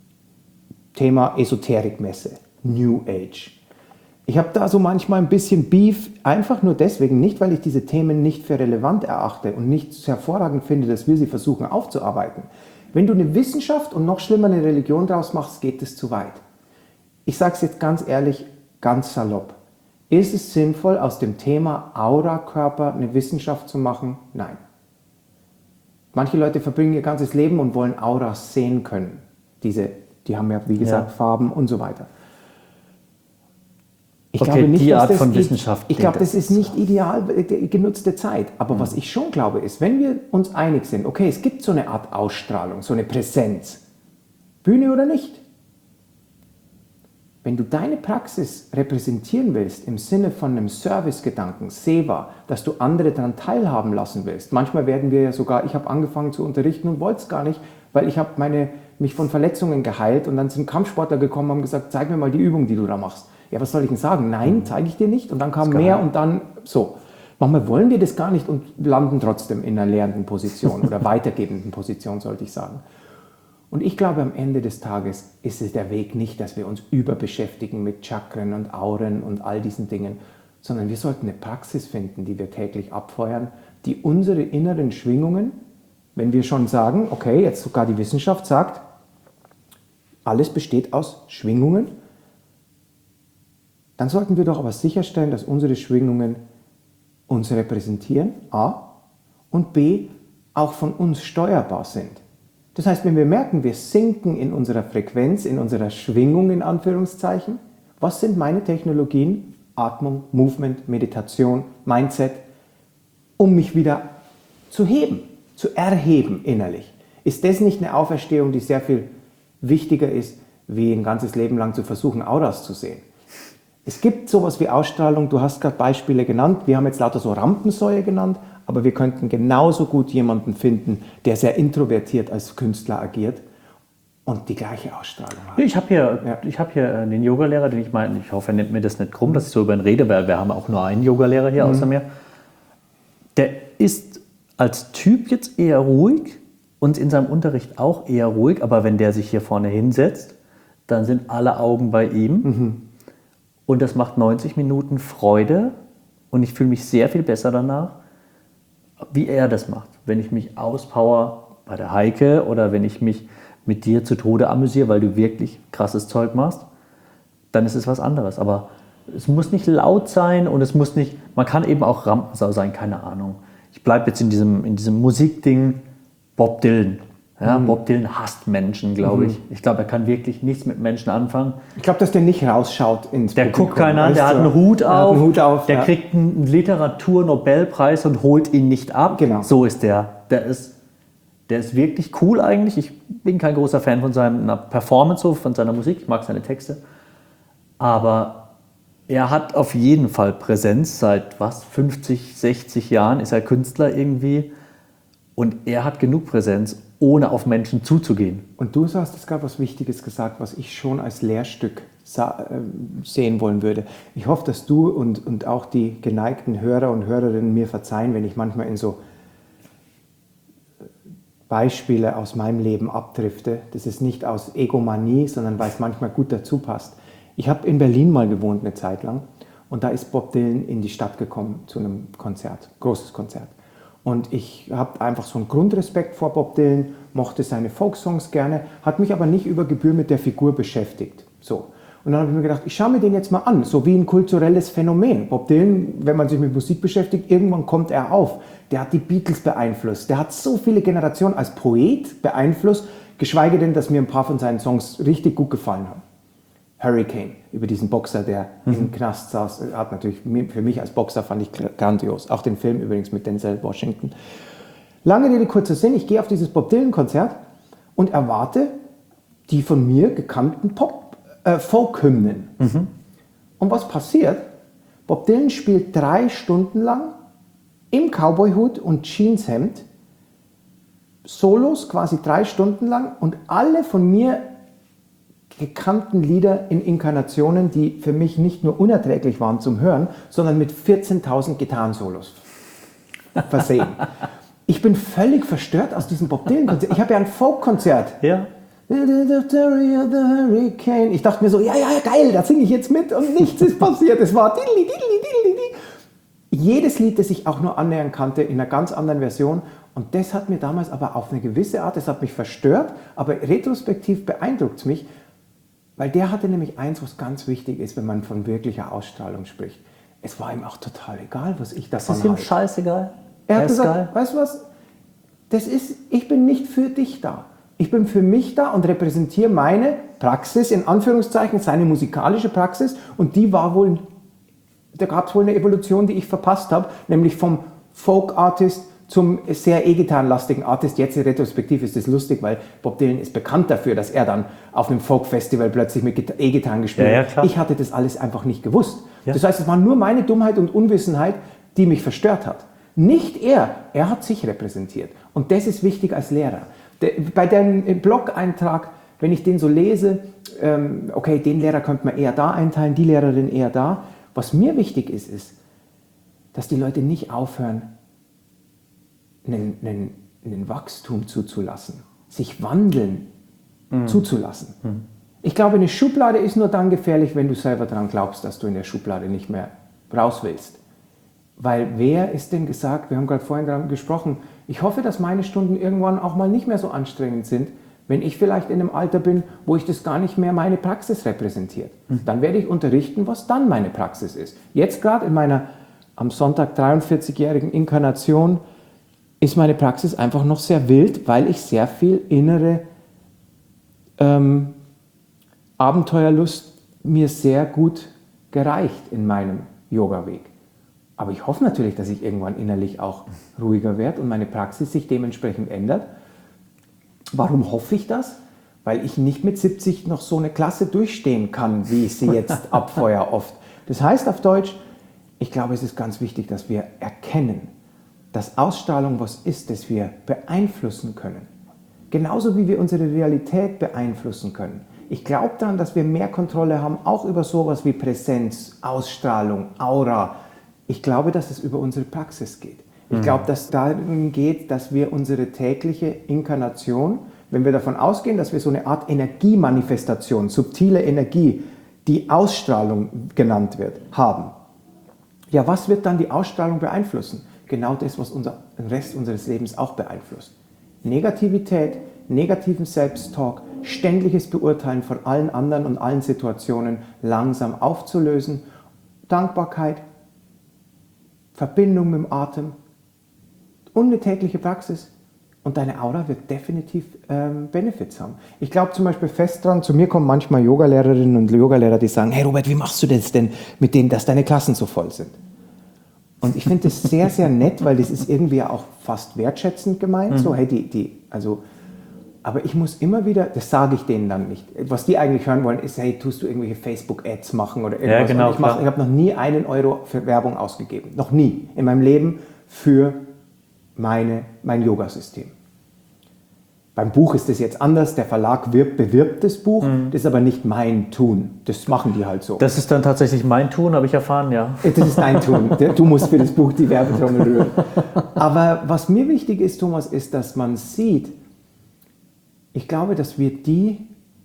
Thema Esoterikmesse, New Age. Ich habe da so manchmal ein bisschen Beef, einfach nur deswegen, nicht weil ich diese Themen nicht für relevant erachte und nicht hervorragend finde, dass wir sie versuchen aufzuarbeiten. Wenn du eine Wissenschaft und noch schlimmer eine Religion draus machst, geht es zu weit. Ich sage es jetzt ganz ehrlich, ganz salopp. Ist es sinnvoll, aus dem Thema Aura-Körper eine Wissenschaft zu machen? Nein. Manche Leute verbringen ihr ganzes Leben und wollen Auras sehen können. Diese, die haben ja, wie gesagt, ja. Farben und so weiter. Ich okay, glaube nicht, die dass Art das von i- Wissenschaft. Ich glaube, das ist nicht ideal genutzte Zeit. Aber Mhm. was ich schon glaube, ist, wenn wir uns einig sind, okay, es gibt so eine Art Ausstrahlung, so eine Präsenz, Bühne oder nicht. Wenn du deine Praxis repräsentieren willst im Sinne von einem Servicegedanken, Seva, dass du andere daran teilhaben lassen willst. Manchmal werden wir ja sogar, ich habe angefangen zu unterrichten und wollte es gar nicht, weil ich habe meine, mich von Verletzungen geheilt und dann sind Kampfsportler gekommen und haben gesagt, zeig mir mal die Übung, die du da machst. Ja, was soll ich denn sagen? Nein, zeige ich dir nicht. Und dann kam mehr und dann so. Manchmal wollen wir das gar nicht und landen trotzdem in einer lehrenden Position oder weitergebenden Position, sollte ich sagen. Und ich glaube, am Ende des Tages ist es der Weg nicht, dass wir uns überbeschäftigen mit Chakren und Auren und all diesen Dingen, sondern wir sollten eine Praxis finden, die wir täglich abfeuern, die unsere inneren Schwingungen, wenn wir schon sagen, okay, jetzt sogar die Wissenschaft sagt, alles besteht aus Schwingungen, dann sollten wir doch aber sicherstellen, dass unsere Schwingungen uns repräsentieren, A, und B, auch von uns steuerbar sind. Das heißt, wenn wir merken, wir sinken in unserer Frequenz, in unserer Schwingung in Anführungszeichen, was sind meine Technologien? Atmung, Movement, Meditation, Mindset, um mich wieder zu heben, zu erheben innerlich. Ist das nicht eine Auferstehung, die sehr viel wichtiger ist, wie ein ganzes Leben lang zu versuchen, Auras zu sehen? Es gibt sowas wie Ausstrahlung, du hast gerade Beispiele genannt, wir haben jetzt lauter so Rampensäue genannt, aber wir könnten genauso gut jemanden finden, der sehr introvertiert als Künstler agiert und die gleiche Ausstrahlung hat. Ich habe hier, Ja. ich hab hier den Yogalehrer, den ich meine, ich hoffe, er nimmt mir das nicht krumm, dass ich so über ihn rede, weil wir haben auch nur einen Yogalehrer hier Mhm. außer mir. Der ist als Typ jetzt eher ruhig und in seinem Unterricht auch eher ruhig, aber wenn der sich hier vorne hinsetzt, dann sind alle Augen bei ihm. Mhm. Und das macht neunzig Minuten Freude und ich fühle mich sehr viel besser danach, wie er das macht. Wenn ich mich auspower bei der Heike oder wenn ich mich mit dir zu Tode amüsiere, weil du wirklich krasses Zeug machst, dann ist es was anderes. Aber es muss nicht laut sein und es muss nicht, man kann eben auch Rampensau sein, keine Ahnung. Ich bleibe jetzt in diesem, in diesem Musikding, Bob Dylan. Ja, Mhm. Bob Dylan hasst Menschen, glaube Mhm. ich. Ich glaube, er kann wirklich nichts mit Menschen anfangen. Ich glaube, dass der nicht rausschaut ins Der Publikum. guckt keiner an, der Weißt hat du? einen Hut Der hat auf, einen Hut auf, der ja. kriegt einen Literaturnobelpreis und holt ihn nicht ab. Genau. So ist der. Der ist, der ist wirklich cool eigentlich. Ich bin kein großer Fan von seiner Performance, so, von seiner Musik. Ich mag seine Texte. Aber er hat auf jeden Fall Präsenz. Seit was, fünfzig, sechzig Jahren ist er Künstler irgendwie. Und er hat genug Präsenz, ohne auf Menschen zuzugehen. Und du hast jetzt gerade was Wichtiges gesagt, was ich schon als Lehrstück sa- äh, sehen wollen würde. Ich hoffe, dass du und, und auch die geneigten Hörer und Hörerinnen mir verzeihen, wenn ich manchmal in so Beispiele aus meinem Leben abdrifte. Das ist nicht aus Egomanie, sondern weil es manchmal gut dazu passt. Ich habe in Berlin mal gewohnt eine Zeit lang und da ist Bob Dylan in die Stadt gekommen zu einem Konzert, großes Konzert. Und ich habe einfach so einen Grundrespekt vor Bob Dylan, mochte seine Folksongs gerne, hat mich aber nicht über Gebühr mit der Figur beschäftigt. So. Und dann habe ich mir gedacht, ich schaue mir den jetzt mal an, so wie ein kulturelles Phänomen. Bob Dylan, wenn man sich mit Musik beschäftigt, irgendwann kommt er auf. Der hat die Beatles beeinflusst, der hat so viele Generationen als Poet beeinflusst, geschweige denn, dass mir ein paar von seinen Songs richtig gut gefallen haben. Hurricane, über diesen Boxer, der mhm. im Knast saß, hat natürlich für mich als Boxer fand ich grandios. Auch den Film übrigens mit Denzel Washington. Lange Rede, kurzer Sinn, ich gehe auf dieses Bob Dylan-Konzert und erwarte die von mir gekannten Pop, äh, Folk-Hymnen. Mhm. Und was passiert? Bob Dylan spielt drei Stunden lang im Cowboy-Hut und Jeanshemd Solos, quasi drei Stunden lang und alle von mir gekannten Lieder in Inkarnationen, die für mich nicht nur unerträglich waren zum Hören, sondern mit vierzehntausend Gitarrensolos versehen. Ich bin völlig verstört aus diesem Bob Dylan-Konzert. Ich habe ja ein Folk-Konzert. Ja. Hurricane. Ich dachte mir so, ja, ja, geil, da singe ich jetzt mit und nichts ist passiert. Es war diddly, diddly, diddly. Jedes Lied, das ich auch nur annähern kannte, in einer ganz anderen Version. Und das hat mir damals aber auf eine gewisse Art, das hat mich verstört, aber retrospektiv beeindruckt es mich, weil der hatte nämlich eins, was ganz wichtig ist, wenn man von wirklicher Ausstrahlung spricht. Es war ihm auch total egal, was ich davon Das ist ihm halte. scheißegal. Er hat ist gesagt, geil. weißt du was, das ist, ich bin nicht für dich da. Ich bin für mich da und repräsentiere meine Praxis, in Anführungszeichen, seine musikalische Praxis. Und die war wohl da gab es wohl eine Evolution, die ich verpasst habe, nämlich vom Folk-Artist zum sehr E-Gitarrenlastigen Artist. Jetzt in Retrospektiv ist das lustig, weil Bob Dylan ist bekannt dafür, dass er dann auf einem Folk-Festival plötzlich mit E-Gitarren gespielt hat. Ja, ja, ich hatte das alles einfach nicht gewusst. Ja. Das heißt, es war nur meine Dummheit und Unwissenheit, die mich verstört hat. Nicht er, er hat sich repräsentiert. Und das ist wichtig als Lehrer. Bei dem Blog-Eintrag, wenn ich den so lese, okay, den Lehrer könnte man eher da einteilen, die Lehrerin eher da. Was mir wichtig ist, ist, dass die Leute nicht aufhören, einen, einen, einen Wachstum zuzulassen, sich wandeln mhm. zuzulassen. Mhm. Ich glaube, eine Schublade ist nur dann gefährlich, wenn du selber daran glaubst, dass du in der Schublade nicht mehr raus willst. Weil wer ist denn gesagt, wir haben gerade vorhin daran gesprochen, ich hoffe, dass meine Stunden irgendwann auch mal nicht mehr so anstrengend sind, wenn ich vielleicht in einem Alter bin, wo ich das gar nicht mehr meine Praxis repräsentiert. Mhm. Dann werde ich unterrichten, was dann meine Praxis ist. Jetzt gerade in meiner am Sonntag dreiundvierzigjährigen Inkarnation ist meine Praxis einfach noch sehr wild, weil ich sehr viel innere ähm, Abenteuerlust mir sehr gut gereicht in meinem Yoga-Weg. Aber ich hoffe natürlich, dass ich irgendwann innerlich auch ruhiger werde und meine Praxis sich dementsprechend ändert. Warum hoffe ich das? Weil ich nicht mit siebzig noch so eine Klasse durchstehen kann, wie ich sie jetzt abfeuere oft. Das heißt auf Deutsch, ich glaube, es ist ganz wichtig, dass wir erkennen, dass Ausstrahlung was ist, das wir beeinflussen können. Genauso wie wir unsere Realität beeinflussen können. Ich glaube daran, dass wir mehr Kontrolle haben, auch über sowas wie Präsenz, Ausstrahlung, Aura. Ich glaube, dass es über unsere Praxis geht. Ich glaube, dass es darum geht, dass wir unsere tägliche Inkarnation, wenn wir davon ausgehen, dass wir so eine Art Energiemanifestation, subtile Energie, die Ausstrahlung genannt wird, haben. Ja, was wird dann die Ausstrahlung beeinflussen? Genau das, was unser, den Rest unseres Lebens auch beeinflusst. Negativität, negativen Selbsttalk, ständiges Beurteilen von allen anderen und allen Situationen langsam aufzulösen, Dankbarkeit, Verbindung mit dem Atem und eine tägliche Praxis. Und deine Aura wird definitiv ähm, Benefits haben. Ich glaube zum Beispiel fest dran, zu mir kommen manchmal Yogalehrerinnen und Yogalehrer, die sagen, hey Robert, wie machst du das denn mit denen, dass deine Klassen so voll sind? Und ich finde das sehr, sehr nett, weil das ist irgendwie auch fast wertschätzend gemeint. Mhm. So, hey, die, die, also, aber ich muss immer wieder, das sage ich denen dann nicht. Was die eigentlich hören wollen, ist, hey, tust du irgendwelche Facebook-Ads machen oder irgendwas? Ja, genau, ich ich habe noch nie einen Euro für Werbung ausgegeben. Noch nie in meinem Leben für meine, mein Yoga-System. Beim Buch ist das jetzt anders. Der Verlag wirbt, bewirbt das Buch. Mhm. Das ist aber nicht mein Tun. Das machen die halt so. Das ist dann tatsächlich mein Tun, habe ich erfahren, ja. Das ist dein Tun. Du musst für das Buch die Werbetrommel rühren. Aber was mir wichtig ist, Thomas, ist, dass man sieht, ich glaube, dass wir die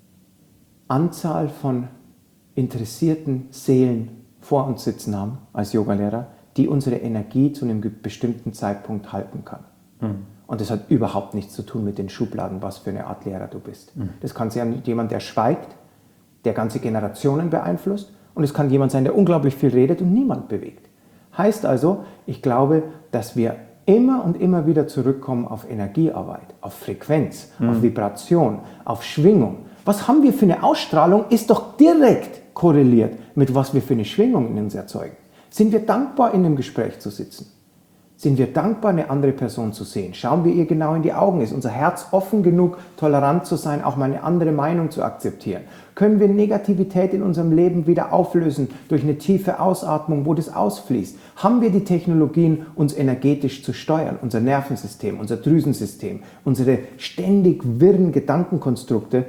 Anzahl von interessierten Seelen vor uns sitzen haben, als Yogalehrer, die unsere Energie zu einem bestimmten Zeitpunkt halten kann. Mhm. Und das hat überhaupt nichts zu tun mit den Schubladen, was für eine Art Lehrer du bist. Mhm. Das kann sein jemand, der schweigt, der ganze Generationen beeinflusst. Und es kann jemand sein, der unglaublich viel redet und niemand bewegt. Heißt also, ich glaube, dass wir immer und immer wieder zurückkommen auf Energiearbeit, auf Frequenz, mhm. auf Vibration, auf Schwingung. Was haben wir für eine Ausstrahlung, ist doch direkt korreliert mit was wir für eine Schwingung in uns erzeugen. Sind wir dankbar, in einem Gespräch zu sitzen? Sind wir dankbar, eine andere Person zu sehen? Schauen wir ihr genau in die Augen? Ist unser Herz offen genug, tolerant zu sein, auch mal eine andere Meinung zu akzeptieren? Können wir Negativität in unserem Leben wieder auflösen durch eine tiefe Ausatmung, wo das ausfließt? Haben wir die Technologien, uns energetisch zu steuern? Unser Nervensystem, unser Drüsensystem, unsere ständig wirren Gedankenkonstrukte,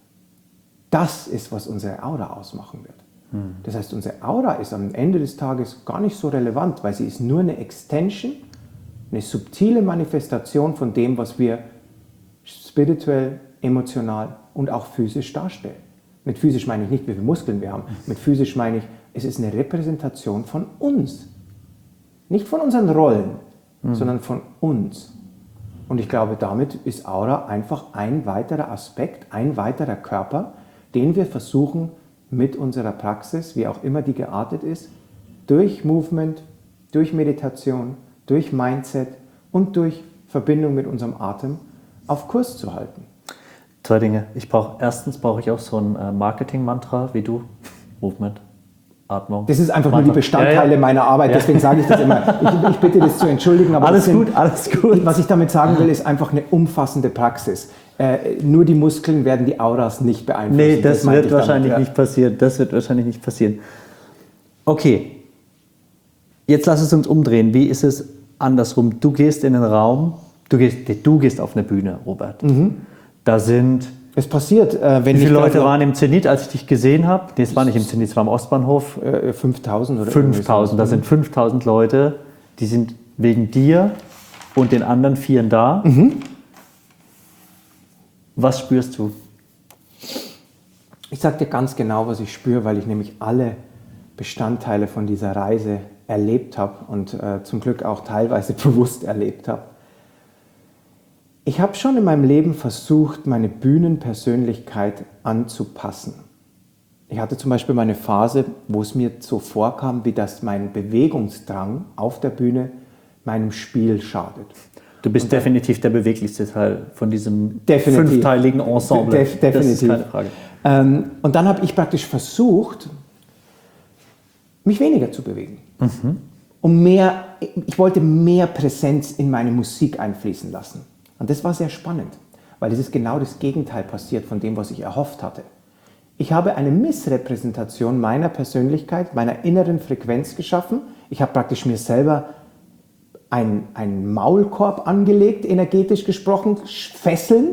das ist, was unsere Aura ausmachen wird. Das heißt, unsere Aura ist am Ende des Tages gar nicht so relevant, weil sie ist nur eine Extension, eine subtile Manifestation von dem, was wir spirituell, emotional und auch physisch darstellen. Mit physisch meine ich nicht, wie viele Muskeln wir haben. Mit physisch meine ich, es ist eine Repräsentation von uns. Nicht von unseren Rollen, mhm. sondern von uns. Und ich glaube, damit ist Aura einfach ein weiterer Aspekt, ein weiterer Körper, den wir versuchen, mit unserer Praxis, wie auch immer die geartet ist, durch Movement, durch Meditation, durch Mindset und durch Verbindung mit unserem Atem auf Kurs zu halten. Zwei Dinge. Ich brauche, erstens brauche ich auch so ein Marketing-Mantra wie du, Movement. Atmung. Das ist einfach nur die Bestandteile ja, ja. meiner Arbeit, deswegen sage ich das immer. Ich, ich bitte das zu entschuldigen. Aber alles sind, gut, alles gut. Was ich damit sagen will, ist einfach eine umfassende Praxis. Äh, nur die Muskeln werden die Auras nicht beeinflussen. Nee, das, das wird wahrscheinlich damit, ja. nicht passieren. Das wird wahrscheinlich nicht passieren. Okay, jetzt lass es uns umdrehen. Wie ist es andersrum? Du gehst in den Raum, du gehst, du gehst auf eine Bühne, Robert. Mhm. Da sind... Es passiert, äh, wenn Wie viele Leute noch, waren im Zenit, als ich dich gesehen habe? Nee, es war nicht im Zenit, es war am Ostbahnhof. Äh, fünftausend oder fünftausend, da sind fünftausend Leute, die sind wegen dir und den anderen Vieren da. Mhm. Was spürst du? Ich sage dir ganz genau, was ich spüre, weil ich nämlich alle Bestandteile von dieser Reise erlebt habe und äh, zum Glück auch teilweise bewusst erlebt habe. Ich habe schon in meinem Leben versucht, meine Bühnenpersönlichkeit anzupassen. Ich hatte zum Beispiel meine Phase, wo es mir so vorkam, wie dass mein Bewegungsdrang auf der Bühne meinem Spiel schadet. Du bist dann, definitiv der beweglichste Teil von diesem definitiv. fünfteiligen Ensemble. De- definitiv. Das ist keine Frage. Ähm, und dann habe ich praktisch versucht, mich weniger zu bewegen. Mhm. Um mehr, ich wollte mehr Präsenz in meine Musik einfließen lassen. Und das war sehr spannend, weil es ist genau das Gegenteil passiert von dem, was ich erhofft hatte. Ich habe eine Missrepräsentation meiner Persönlichkeit, meiner inneren Frequenz geschaffen. Ich habe praktisch mir selber einen, einen Maulkorb angelegt, energetisch gesprochen, Fesseln.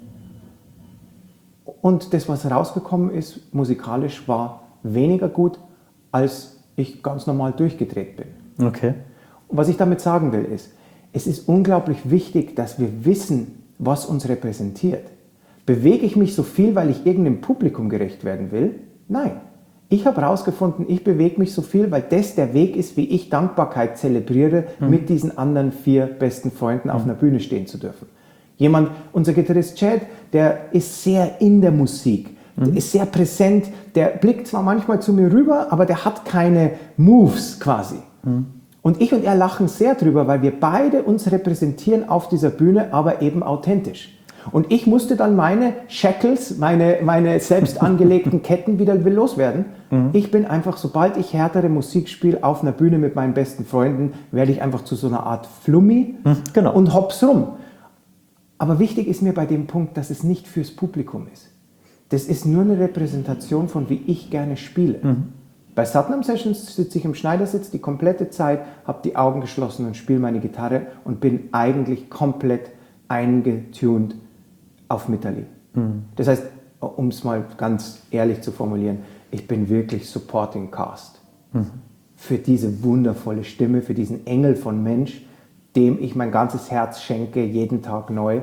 Und das, was rausgekommen ist, musikalisch, war weniger gut, als ich ganz normal durchgedreht bin. Okay. Und was ich damit sagen will, ist, es ist unglaublich wichtig, dass wir wissen, was uns repräsentiert. Bewege ich mich so viel, weil ich irgendeinem Publikum gerecht werden will? Nein. Ich habe herausgefunden, ich bewege mich so viel, weil das der Weg ist, wie ich Dankbarkeit zelebriere, mhm. mit diesen anderen vier besten Freunden auf einer Bühne stehen zu dürfen. Jemand, unser Gitarrist Chad, der ist sehr in der Musik, mhm. der ist sehr präsent, der blickt zwar manchmal zu mir rüber, aber der hat keine Moves quasi. Mhm. Und ich und er lachen sehr drüber, weil wir beide uns repräsentieren auf dieser Bühne, aber eben authentisch. Und ich musste dann meine Shackles, meine, meine selbst angelegten Ketten wieder loswerden. Mhm. Ich bin einfach, sobald ich härtere Musik spiele auf einer Bühne mit meinen besten Freunden, werde ich einfach zu so einer Art Flummi mhm, genau. und hops rum. Aber wichtig ist mir bei dem Punkt, dass es nicht fürs Publikum ist. Das ist nur eine Repräsentation von, wie ich gerne spiele. Mhm. Bei Satnam Sessions sitze ich im Schneidersitz die komplette Zeit, habe die Augen geschlossen und spiele meine Gitarre und bin eigentlich komplett eingetuned auf Mitali. Mhm. Das heißt, um es mal ganz ehrlich zu formulieren, ich bin wirklich Supporting Cast mhm. für diese wundervolle Stimme, für diesen Engel von Mensch, dem ich mein ganzes Herz schenke, jeden Tag neu.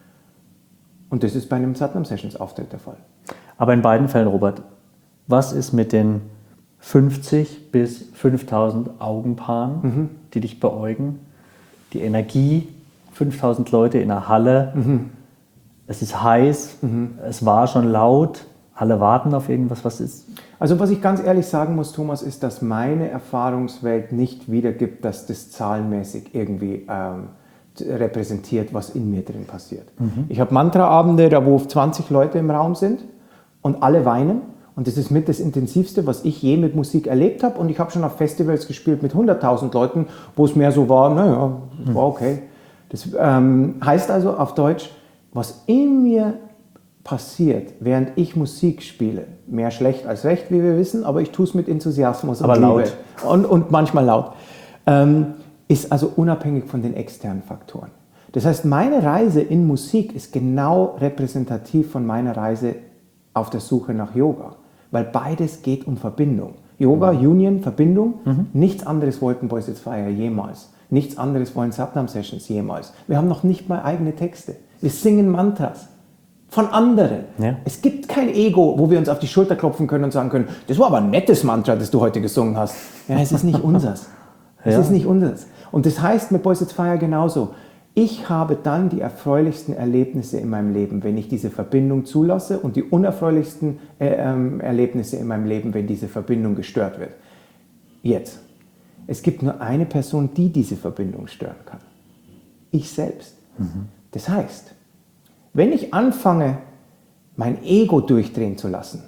Und das ist bei einem Satnam Sessions Auftritt der Fall. Aber in beiden Fällen, Robert, was ist mit den fünfzig bis fünftausend Augenpaaren, mhm. die dich beäugen? Die Energie, fünftausend Leute in einer Halle, mhm. es ist heiß, mhm. es war schon laut, alle warten auf irgendwas, was ist? Also was ich ganz ehrlich sagen muss, Thomas, ist, dass meine Erfahrungswelt nicht wiedergibt, dass das zahlenmäßig irgendwie ähm, repräsentiert, was in mir drin passiert. Mhm. Ich habe Mantra-Abende, da wo zwanzig Leute im Raum sind und alle weinen. Und das ist mit das Intensivste, was ich je mit Musik erlebt habe. Und ich habe schon auf Festivals gespielt mit hunderttausend Leuten, wo es mehr so war, naja, das war okay. Das ähm, heißt also auf Deutsch, was in mir passiert, während ich Musik spiele, mehr schlecht als recht, wie wir wissen, aber ich tue es mit Enthusiasmus aber und laut. Liebe. Und, und manchmal laut, ähm, ist also unabhängig von den externen Faktoren. Das heißt, meine Reise in Musik ist genau repräsentativ von meiner Reise auf der Suche nach Yoga, weil beides geht um Verbindung. Yoga, mhm. Union, Verbindung, mhm. nichts anderes wollten Boys It's Fire jemals. Nichts anderes wollen Satnam Sessions jemals. Wir haben noch nicht mal eigene Texte. Wir singen Mantras von anderen. Ja. Es gibt kein Ego, wo wir uns auf die Schulter klopfen können und sagen können, das war aber ein nettes Mantra, das du heute gesungen hast. Ja, es ist nicht unseres. Es ja. ist nicht unseres. Und das heißt mit Boys It's Fire genauso. Ich habe dann die erfreulichsten Erlebnisse in meinem Leben, wenn ich diese Verbindung zulasse, und die unerfreulichsten äh, ähm, Erlebnisse in meinem Leben, wenn diese Verbindung gestört wird. Jetzt. Es gibt nur eine Person, die diese Verbindung stören kann. Ich selbst. Mhm. Das heißt, wenn ich anfange, mein Ego durchdrehen zu lassen,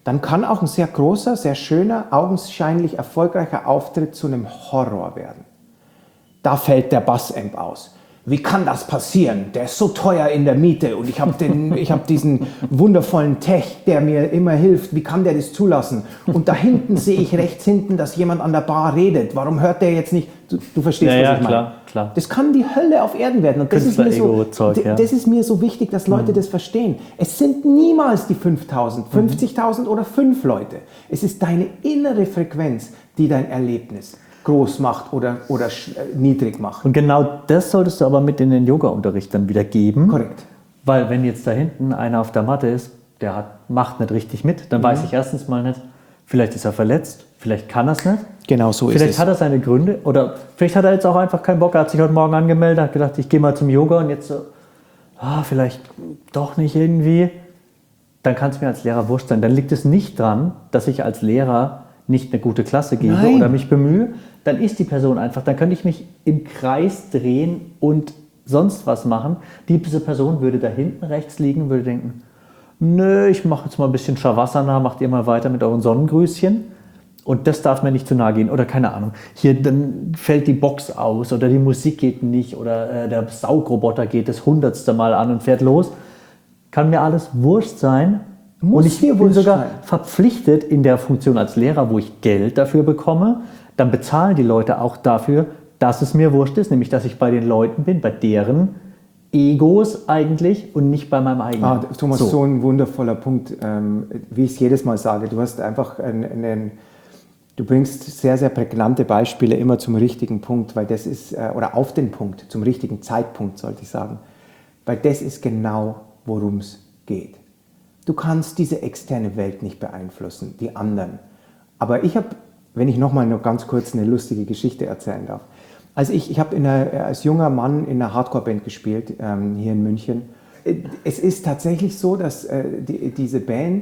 dann kann auch ein sehr großer, sehr schöner, augenscheinlich erfolgreicher Auftritt zu einem Horror werden. Da fällt der Bassamp aus. Wie kann das passieren? Der ist so teuer in der Miete und ich habe hab diesen wundervollen Tech, der mir immer hilft. Wie kann der das zulassen? Und da hinten sehe ich rechts hinten, dass jemand an der Bar redet. Warum hört der jetzt nicht? Du, du verstehst, ja, was ja, ich meine. Klar, klar. Das kann die Hölle auf Erden werden. Und das ist, mir so, Zeug, ja. das ist mir so wichtig, dass Leute mhm. das verstehen. Es sind niemals die fünftausend, fünfzigtausend mhm. oder fünf Leute. Es ist deine innere Frequenz, die dein Erlebnis groß macht oder, oder niedrig macht. Und genau das solltest du aber mit in den Yoga-Unterricht dann wieder geben. Korrekt. Weil wenn jetzt da hinten einer auf der Matte ist, der hat, macht nicht richtig mit, dann mhm. weiß ich erstens mal nicht, vielleicht ist er verletzt, vielleicht kann er es nicht. Genau so ist es. Vielleicht hat er seine Gründe oder vielleicht hat er jetzt auch einfach keinen Bock, er hat sich heute Morgen angemeldet, hat gedacht, ich gehe mal zum Yoga und jetzt so, ah, vielleicht doch nicht irgendwie. Dann kann es mir als Lehrer wurscht sein. Dann liegt es nicht dran, dass ich als Lehrer nicht eine gute Klasse gebe Nein. oder mich bemühe, dann ist die Person einfach, dann könnte ich mich im Kreis drehen und sonst was machen. Diese Person würde da hinten rechts liegen, würde denken, nö, ich mache jetzt mal ein bisschen Shavasana, macht ihr mal weiter mit euren Sonnengrüßchen und das darf mir nicht zu nahe gehen oder keine Ahnung. Hier dann fällt die Box aus oder die Musik geht nicht oder äh, der Saugroboter geht das hundertste Mal an und fährt los. Kann mir alles wurscht sein. Muss und ich bin sogar sein. verpflichtet in der Funktion als Lehrer, wo ich Geld dafür bekomme, dann bezahlen die Leute auch dafür, dass es mir wurscht ist, nämlich dass ich bei den Leuten bin, bei deren Egos eigentlich und nicht bei meinem eigenen. Ah, Thomas, so. so ein wundervoller Punkt, ähm, wie ich es jedes Mal sage. Du hast einfach einen, einen, du bringst sehr, sehr prägnante Beispiele immer zum richtigen Punkt, weil das ist, äh, oder auf den Punkt, zum richtigen Zeitpunkt sollte ich sagen, weil das ist genau, worum es geht. Du kannst diese externe Welt nicht beeinflussen, die anderen. Aber ich habe, wenn ich nochmal nur ganz kurz eine lustige Geschichte erzählen darf. Also ich, ich habe als junger Mann in einer Hardcore-Band gespielt, ähm, hier in München. Es ist tatsächlich so, dass äh, die, diese Band,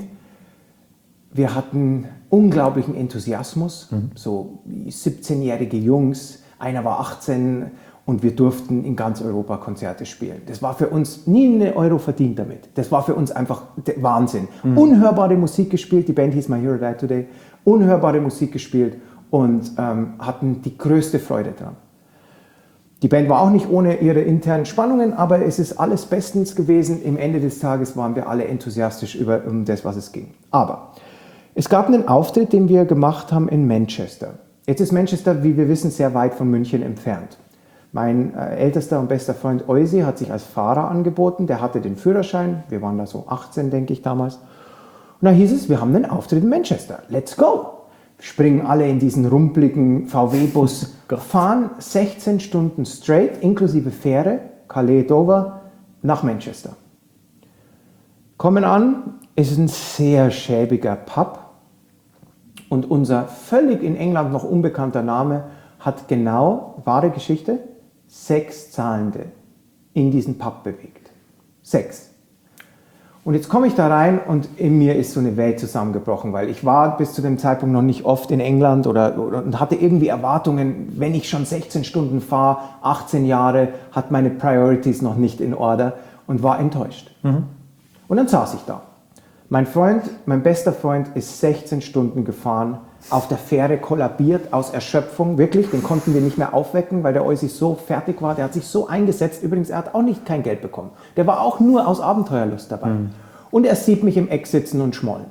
wir hatten unglaublichen Enthusiasmus, mhm. so siebzehnjährige Jungs, einer war achtzehn, und wir durften in ganz Europa Konzerte spielen. Das war für uns nie einen Euro verdient damit. Das war für uns einfach Wahnsinn. Mhm. Unhörbare Musik gespielt, die Band hieß My Hero Died Today. Unhörbare Musik gespielt und ähm, hatten die größte Freude dran. Die Band war auch nicht ohne ihre internen Spannungen, aber es ist alles bestens gewesen. Im Ende des Tages waren wir alle enthusiastisch über um das, was es ging. Aber es gab einen Auftritt, den wir gemacht haben in Manchester. Jetzt ist Manchester, wie wir wissen, sehr weit von München entfernt. Mein äh, ältester und bester Freund Eusi hat sich als Fahrer angeboten, der hatte den Führerschein, wir waren da so achtzehn, denke ich damals. Und da hieß es, wir haben einen Auftritt in Manchester, let's go! Springen alle in diesen rumpligen V W-Bus, fahren sechzehn Stunden straight, inklusive Fähre, Calais, Dover, nach Manchester. Kommen an, es ist ein sehr schäbiger Pub und unser völlig in England noch unbekannter Name hat genau, wahre Geschichte, sechs Zahlende in diesen Pub bewegt. Sechs. Und jetzt komme ich da rein und in mir ist so eine Welt zusammengebrochen, weil ich war bis zu dem Zeitpunkt noch nicht oft in England oder, oder und hatte irgendwie Erwartungen, wenn ich schon sechzehn Stunden fahre, achtzehn Jahre, hat meine Priorities noch nicht in Order und war enttäuscht. Mhm. Und dann saß ich da. Mein Freund, mein bester Freund ist sechzehn Stunden gefahren, auf der Fähre kollabiert aus Erschöpfung, wirklich, den konnten wir nicht mehr aufwecken, weil der Eusi so fertig war, der hat sich so eingesetzt, übrigens, er hat auch nicht kein Geld bekommen, der war auch nur aus Abenteuerlust dabei. Mhm. Und er sieht mich im Eck sitzen und schmollen.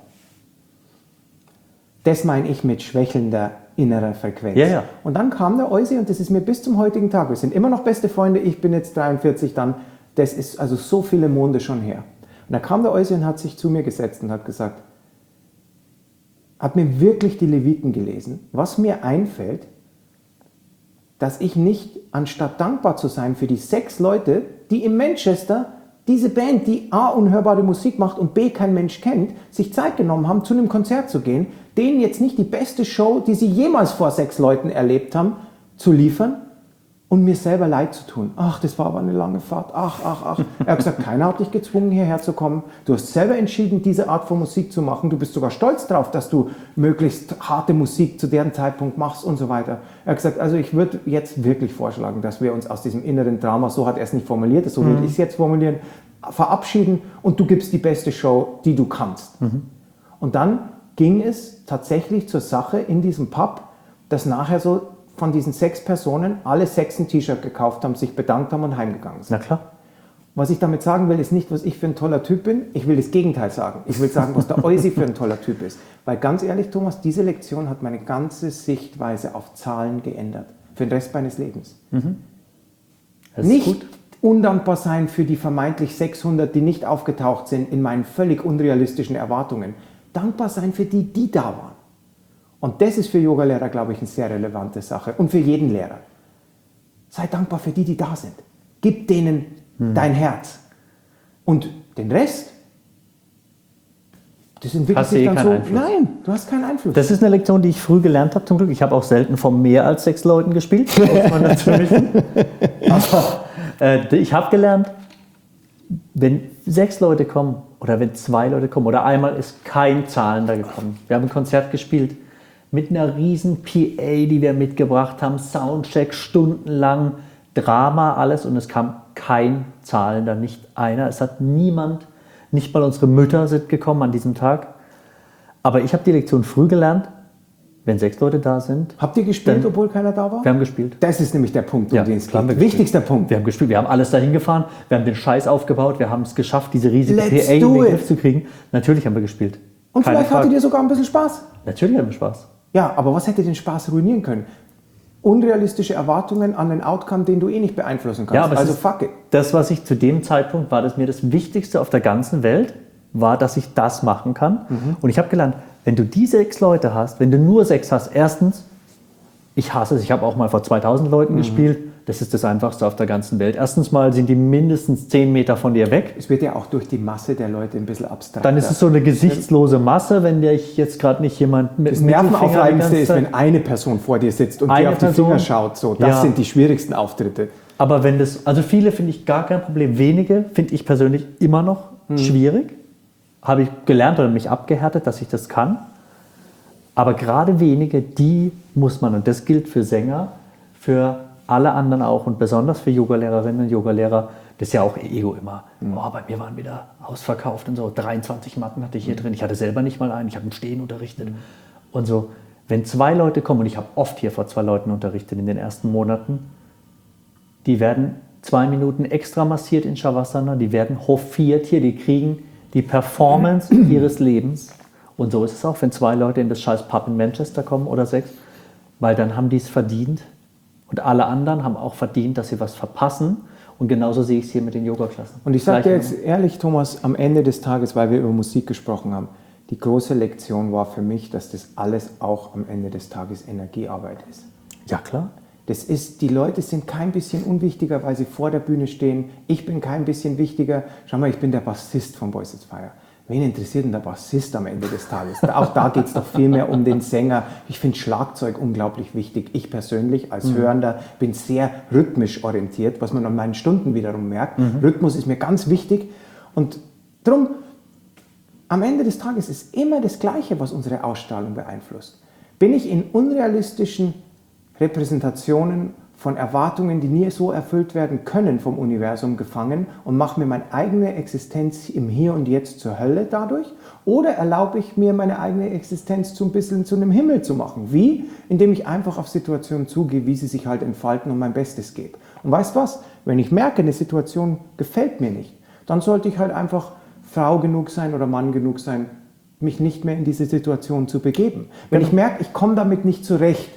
Das meine ich mit schwächelnder innerer Frequenz. Ja, ja. Und dann kam der Eusi und das ist mir bis zum heutigen Tag, wir sind immer noch beste Freunde, ich bin jetzt dreiundvierzig dann, das ist also so viele Monde schon her. Und da kam der Eusi und hat sich zu mir gesetzt und hat gesagt, hat mir wirklich die Leviten gelesen, was mir einfällt, dass ich nicht, anstatt dankbar zu sein für die sechs Leute, die in Manchester diese Band, die A, unhörbare Musik macht und B, kein Mensch kennt, sich Zeit genommen haben, zu einem Konzert zu gehen, denen jetzt nicht die beste Show, die sie jemals vor sechs Leuten erlebt haben, zu liefern und mir selber leid zu tun. Ach, das war aber eine lange Fahrt. Ach, ach, ach. Er hat gesagt, keiner hat dich gezwungen, hierher zu kommen. Du hast selber entschieden, diese Art von Musik zu machen. Du bist sogar stolz drauf, dass du möglichst harte Musik zu deren Zeitpunkt machst und so weiter. Er hat gesagt, also ich würde jetzt wirklich vorschlagen, dass wir uns aus diesem inneren Drama, so hat er es nicht formuliert, so würde mhm. ich es jetzt formulieren, verabschieden und du gibst die beste Show, die du kannst. Mhm. Und dann ging es tatsächlich zur Sache in diesem Pub, dass nachher so von diesen sechs Personen alle sechs ein T-Shirt gekauft haben, sich bedankt haben und heimgegangen sind. Na klar. Was ich damit sagen will, ist nicht, was ich für ein toller Typ bin. Ich will das Gegenteil sagen. Ich will sagen, was der Eusi für ein toller Typ ist. Weil ganz ehrlich, Thomas, diese Lektion hat meine ganze Sichtweise auf Zahlen geändert. Für den Rest meines Lebens. Mhm. Nicht gut. Undankbar sein für die vermeintlich sechshundert, die nicht aufgetaucht sind in meinen völlig unrealistischen Erwartungen. Dankbar sein für die, die da waren. Und das ist für Yogalehrer, glaube ich, eine sehr relevante Sache. Und für jeden Lehrer. Sei dankbar für die, die da sind. Gib denen hm. dein Herz. Und den Rest, das entwickelt hast sich eh dann keinen so. Einfluss. Nein, du hast keinen Einfluss. Das ist eine Lektion, die ich früh gelernt habe, zum Glück. Ich habe auch selten von mehr als sechs Leuten gespielt, muss man dazu wissen. Aber äh, ich habe gelernt, wenn sechs Leute kommen oder wenn zwei Leute kommen oder einmal ist kein Zahlender gekommen. Wir haben ein Konzert gespielt mit einer riesen P A, die wir mitgebracht haben, Soundcheck, stundenlang, Drama, alles und es kam kein Zahlender, nicht einer. Es hat niemand, nicht mal unsere Mütter sind gekommen an diesem Tag. Aber ich habe die Lektion früh gelernt, wenn sechs Leute da sind. Habt ihr gespielt, dann, obwohl keiner da war? Wir haben gespielt. Das ist nämlich der Punkt, um ja, den es geht. geht. Wichtigster Punkt. Wir haben gespielt, wir haben alles dahin gefahren, wir haben den Scheiß aufgebaut, wir haben es geschafft, diese riesige Let's P A in do den it. Griff zu kriegen. Natürlich haben wir gespielt. Und Keine vielleicht Frage. hattet ihr sogar ein bisschen Spaß. Natürlich haben wir Spaß. Ja, aber was hätte den Spaß ruinieren können? Unrealistische Erwartungen an den Outcome, den du eh nicht beeinflussen kannst. Ja, aber also ist, fuck it. Das, was ich zu dem Zeitpunkt war, das mir das Wichtigste auf der ganzen Welt war, dass ich das machen kann. Mhm. Und ich habe gelernt, wenn du die sechs Leute hast, wenn du nur sechs hast, erstens, ich hasse es, ich habe auch mal vor zweitausend Leuten mhm. gespielt, das ist das Einfachste auf der ganzen Welt. Erstens mal sind die mindestens zehn Meter von dir weg. Es wird ja auch durch die Masse der Leute ein bisschen abstrakt. Dann ist es so eine gesichtslose Masse, wenn dir jetzt gerade nicht jemand mit Das Nervenaufreibendste ist, wenn eine Person vor dir sitzt und dir auf die Finger schaut. So, das ja. sind die schwierigsten Auftritte. Aber wenn das, also viele finde ich gar kein Problem. Wenige finde ich persönlich immer noch mhm. schwierig. Habe ich gelernt oder mich abgehärtet, dass ich das kann. Aber gerade wenige, die muss man, und das gilt für Sänger, für alle anderen auch und besonders für Yogalehrerinnen und Yogalehrer, das ist ja auch Ego immer. Mhm. Oh, bei mir waren wieder ausverkauft und so. dreiundzwanzig Matten hatte ich hier mhm. drin. Ich hatte selber nicht mal einen. Ich habe im Stehen unterrichtet. Mhm. Und so, wenn zwei Leute kommen, und ich habe oft hier vor zwei Leuten unterrichtet in den ersten Monaten, die werden zwei Minuten extra massiert in Shavasana, die werden hofiert hier, die kriegen die Performance ihres Lebens. Und so ist es auch, wenn zwei Leute in das scheiß Pub in Manchester kommen oder sechs, weil dann haben die es verdient. Und alle anderen haben auch verdient, dass sie was verpassen. Und genauso sehe ich es hier mit den Yoga-Klassen. Und ich sage dir jetzt ehrlich, Thomas, am Ende des Tages, weil wir über Musik gesprochen haben, die große Lektion war für mich, dass das alles auch am Ende des Tages Energiearbeit ist. Ja, klar. Das ist, die Leute sind kein bisschen unwichtiger, weil sie vor der Bühne stehen. Ich bin kein bisschen wichtiger. Schau mal, ich bin der Bassist von Boys at Fire. Wen interessiert denn der Bassist am Ende des Tages? Auch da geht es doch viel mehr um den Sänger. Ich finde Schlagzeug unglaublich wichtig. Ich persönlich als mhm. Hörender bin sehr rhythmisch orientiert, was man an meinen Stunden wiederum merkt. Mhm. Rhythmus ist mir ganz wichtig. Und darum, am Ende des Tages ist immer das Gleiche, was unsere Ausstrahlung beeinflusst. Bin ich in unrealistischen Repräsentationen von Erwartungen, die nie so erfüllt werden können vom Universum, gefangen und mache mir meine eigene Existenz im Hier und Jetzt zur Hölle dadurch? Oder erlaube ich mir, meine eigene Existenz zu ein bisschen zu einem Himmel zu machen? Wie? Indem ich einfach auf Situationen zugehe, wie sie sich halt entfalten und mein Bestes gebe. Und weißt du was? Wenn ich merke, eine Situation gefällt mir nicht, dann sollte ich halt einfach Frau genug sein oder Mann genug sein, mich nicht mehr in diese Situation zu begeben. Wenn ich merke, ich komme damit nicht zurecht,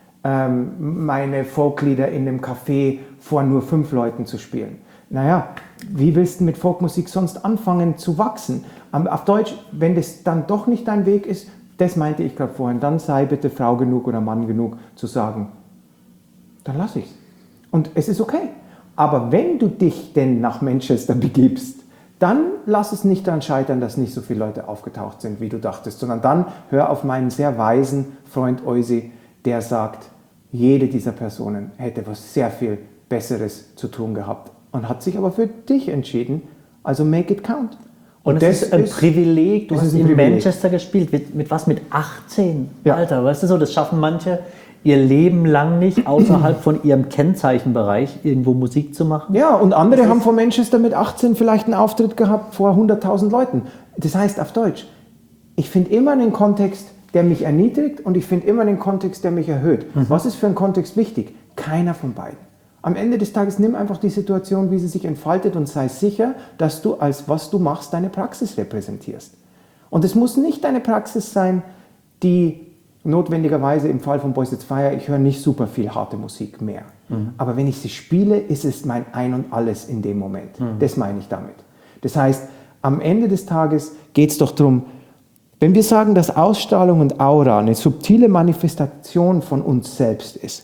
meine Folklieder in einem Café vor nur fünf Leuten zu spielen. Naja, wie willst du mit Folkmusik sonst anfangen zu wachsen? Auf Deutsch, wenn das dann doch nicht dein Weg ist, das meinte ich gerade vorhin, dann sei bitte Frau genug oder Mann genug zu sagen, dann lass ich's. Und es ist okay. Aber wenn du dich denn nach Manchester begibst, dann lass es nicht daran scheitern, dass nicht so viele Leute aufgetaucht sind, wie du dachtest, sondern dann hör auf meinen sehr weisen Freund Eusi, der sagt, jede dieser Personen hätte was sehr viel Besseres zu tun gehabt und hat sich aber für dich entschieden, also make it count. Und, und das ist ein ist, Privileg, du hast in Privileg. Manchester gespielt, mit, mit was, mit achtzehn? Ja. Alter, weißt du so, das schaffen manche ihr Leben lang nicht, außerhalb von ihrem Kennzeichenbereich irgendwo Musik zu machen. Ja, und andere das haben von Manchester mit achtzehn vielleicht einen Auftritt gehabt vor hunderttausend Leuten. Das heißt auf Deutsch, Ich finde immer einen Kontext, der mich erniedrigt und ich finde immer einen Kontext, der mich erhöht. Mhm. Was ist für ein Kontext wichtig? Keiner von beiden. Am Ende des Tages nimm einfach die Situation, wie sie sich entfaltet und sei sicher, dass du als was du machst, deine Praxis repräsentierst. Und es muss nicht eine Praxis sein, die notwendigerweise im Fall von Boys It's Fire, ich höre nicht super viel harte Musik mehr. Mhm. Aber wenn ich sie spiele, ist es mein Ein und Alles in dem Moment. Mhm. Das meine ich damit. Das heißt, am Ende des Tages geht es doch darum, wenn wir sagen, dass Ausstrahlung und Aura eine subtile Manifestation von uns selbst ist,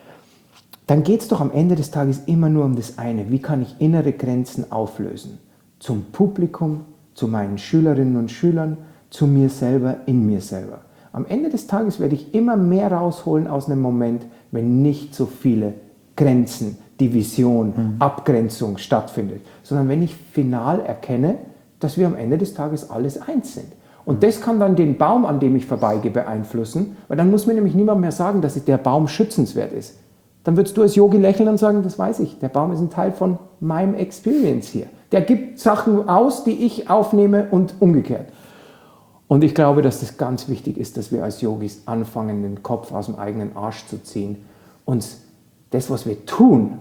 dann geht es doch am Ende des Tages immer nur um das eine. Wie kann ich innere Grenzen auflösen? Zum Publikum, zu meinen Schülerinnen und Schülern, zu mir selber, in mir selber. Am Ende des Tages werde ich immer mehr rausholen aus einem Moment, wenn nicht so viele Grenzen, Division, mhm. Abgrenzung stattfindet, sondern wenn ich final erkenne, dass wir am Ende des Tages alles eins sind. Und das kann dann den Baum, an dem ich vorbeigehe, beeinflussen, weil dann muss mir nämlich niemand mehr sagen, dass der Baum schützenswert ist. Dann würdest du als Yogi lächeln und sagen, das weiß ich, der Baum ist ein Teil von meinem Experience hier. Der gibt Sachen aus, die ich aufnehme und umgekehrt. Und ich glaube, dass das ganz wichtig ist, dass wir als Yogis anfangen, den Kopf aus dem eigenen Arsch zu ziehen, uns das, was wir tun,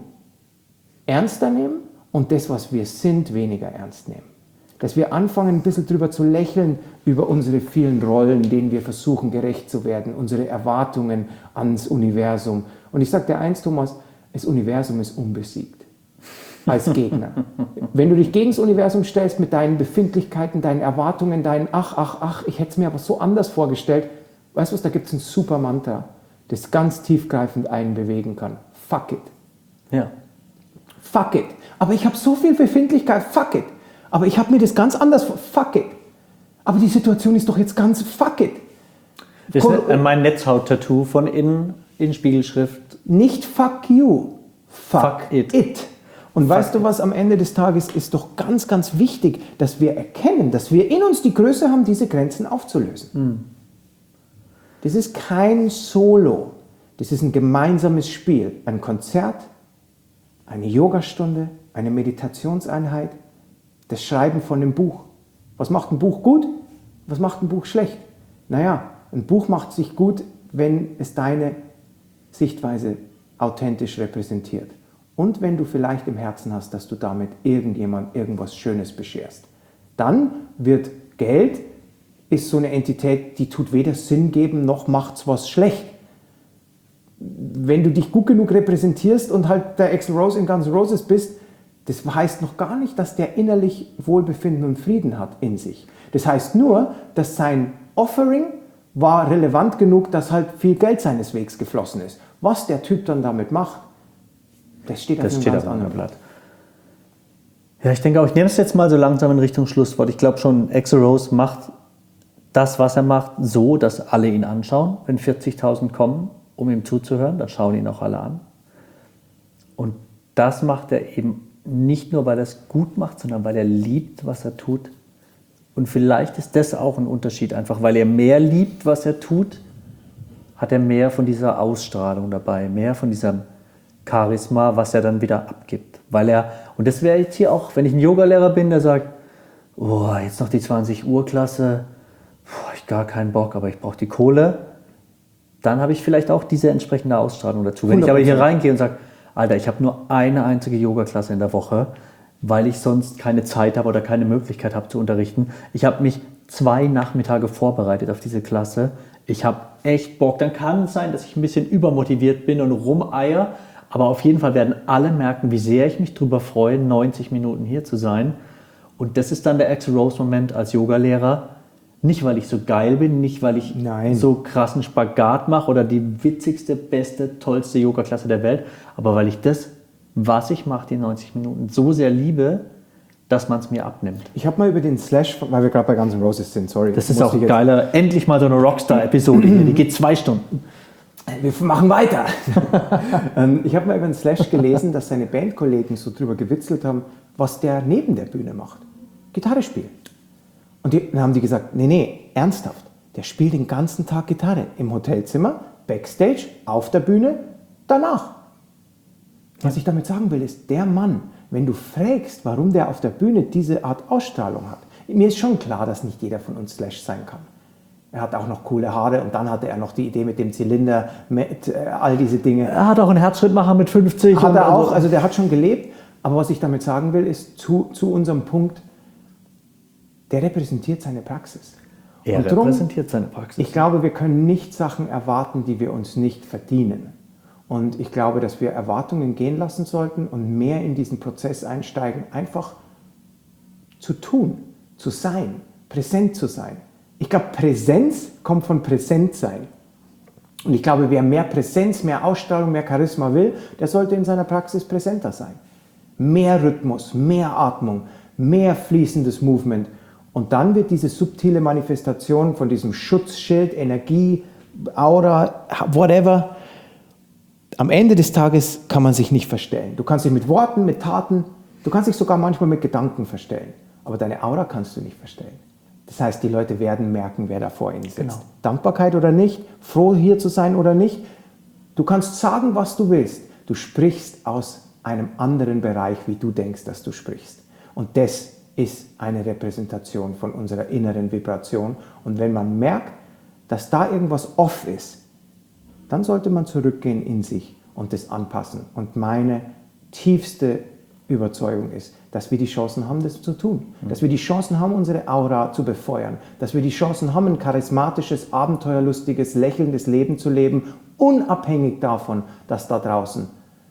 ernster nehmen und das, was wir sind, weniger ernst nehmen. Dass wir anfangen, ein bisschen drüber zu lächeln, über unsere vielen Rollen, denen wir versuchen, gerecht zu werden, unsere Erwartungen ans Universum. Und ich sage dir eins, Thomas, das Universum ist unbesiegt als Gegner. Wenn du dich gegen das Universum stellst mit deinen Befindlichkeiten, deinen Erwartungen, deinen ach, ach, ach, ich hätte es mir aber so anders vorgestellt, weißt du was, da gibt es ein super Mantra, das ganz tiefgreifend einen bewegen kann. Fuck it. Ja. Fuck it. Aber ich habe so viel Befindlichkeit, fuck it. Aber ich habe mir das ganz anders vor, fuck it. Aber die Situation ist doch jetzt ganz fuck it. Das ist mein Netzhaut-Tattoo von innen in Spiegelschrift. Nicht fuck you, fuck, fuck it. it. Und fuck weißt du was, am Ende des Tages ist doch ganz, ganz wichtig, dass wir erkennen, dass wir in uns die Größe haben, diese Grenzen aufzulösen. Mhm. Das ist kein Solo, das ist ein gemeinsames Spiel. Ein Konzert, eine Yogastunde, eine Meditationseinheit, das Schreiben von einem Buch. Was macht ein Buch gut? Was macht ein Buch schlecht? Naja, ein Buch macht sich gut, wenn es deine Sichtweise authentisch repräsentiert. Und wenn du vielleicht im Herzen hast, dass du damit irgendjemand irgendwas Schönes bescherst. Dann wird Geld, ist so eine Entität, die tut weder Sinn geben, noch macht es was schlecht. Wenn du dich gut genug repräsentierst und halt der Axl Rose in Guns N' Roses bist, das heißt noch gar nicht, dass der innerlich Wohlbefinden und Frieden hat in sich. Das heißt nur, dass sein Offering war relevant genug, dass halt viel Geld seines Wegs geflossen ist. Was der Typ dann damit macht, das steht auf das einem steht ganz auf einem anderen Blatt. Ja, ich denke auch, ich nehme es jetzt mal so langsam in Richtung Schlusswort. Ich glaube schon, Axl Rose macht das, was er macht, so, dass alle ihn anschauen. Wenn vierzigtausend kommen, um ihm zuzuhören, dann schauen ihn auch alle an. Und das macht er eben nicht nur, weil er es gut macht, sondern weil er liebt, was er tut. Und vielleicht ist das auch ein Unterschied, einfach weil er mehr liebt, was er tut, hat er mehr von dieser Ausstrahlung dabei, mehr von diesem Charisma, was er dann wieder abgibt. Weil er, und das wäre jetzt hier auch, wenn ich ein Yogalehrer bin, der sagt, oh, jetzt noch die zwanzig Uhr Klasse, boah, ich gar keinen Bock, aber ich brauche die Kohle, dann habe ich vielleicht auch diese entsprechende Ausstrahlung dazu. Wenn ich aber hier reingehe und sage, Alter, ich habe nur eine einzige Yoga-Klasse in der Woche, weil ich sonst keine Zeit habe oder keine Möglichkeit habe zu unterrichten. Ich habe mich zwei Nachmittage vorbereitet auf diese Klasse. Ich habe echt Bock. Dann kann es sein, dass ich ein bisschen übermotiviert bin und rumeier. Aber auf jeden Fall werden alle merken, wie sehr ich mich darüber freue, neunzig Minuten hier zu sein. Und das ist dann der Axl Rose-Moment als Yogalehrer. Nicht, weil ich so geil bin, nicht, weil ich Nein. so krassen Spagat mache oder die witzigste, beste, tollste Yoga-Klasse der Welt, aber weil ich das, was ich mache, die neunzig Minuten, so sehr liebe, dass man es mir abnimmt. Ich habe mal über den Slash, weil wir gerade bei Guns N' Roses sind, sorry. Das ist auch geiler. Endlich mal so eine Rockstar-Episode hier, die geht zwei Stunden. Wir machen weiter. Ich habe mal über den Slash gelesen, dass seine Bandkollegen so drüber gewitzelt haben, was der neben der Bühne macht. Gitarre spielen. Und die, dann haben die gesagt, nee, nee, ernsthaft, der spielt den ganzen Tag Gitarre im Hotelzimmer, Backstage, auf der Bühne, danach. Was ich damit sagen will, ist, der Mann, wenn du fragst, warum der auf der Bühne diese Art Ausstrahlung hat, mir ist schon klar, dass nicht jeder von uns Slash sein kann. Er hat auch noch coole Haare und dann hatte er noch die Idee mit dem Zylinder, mit äh, all diese Dinge. Er hat auch einen Herzschrittmacher mit fünfzig. Hat er auch, also der hat schon gelebt. Aber was ich damit sagen will, ist zu, zu unserem Punkt, der repräsentiert seine Praxis. Er und drum, repräsentiert seine Praxis. Ich glaube, wir können nicht Sachen erwarten, die wir uns nicht verdienen. Und ich glaube, dass wir Erwartungen gehen lassen sollten und mehr in diesen Prozess einsteigen, einfach zu tun, zu sein, präsent zu sein. Ich glaube, Präsenz kommt von Präsentsein. Und ich glaube, wer mehr Präsenz, mehr Ausstrahlung, mehr Charisma will, der sollte in seiner Praxis präsenter sein. Mehr Rhythmus, mehr Atmung, mehr fließendes Movement. Und dann wird diese subtile Manifestation von diesem Schutzschild, Energie, Aura, whatever, am Ende des Tages kann man sich nicht verstellen. Du kannst dich mit Worten, mit Taten, du kannst dich sogar manchmal mit Gedanken verstellen. Aber deine Aura kannst du nicht verstellen. Das heißt, die Leute werden merken, wer da vor ihnen sitzt. Genau. Dankbarkeit oder nicht, froh hier zu sein oder nicht. Du kannst sagen, was du willst. Du sprichst aus einem anderen Bereich, wie du denkst, dass du sprichst. Und das ist eine Repräsentation von unserer inneren Vibration. Und wenn man merkt, dass da irgendwas off ist, dann sollte man zurückgehen in sich und das anpassen. Und meine tiefste Überzeugung ist, dass wir die Chancen haben, das zu tun. Mhm. Dass wir die Chancen haben, unsere Aura zu befeuern. Dass wir die Chancen haben, ein charismatisches, abenteuerlustiges, lächelndes Leben zu leben, unabhängig davon, dass da draußen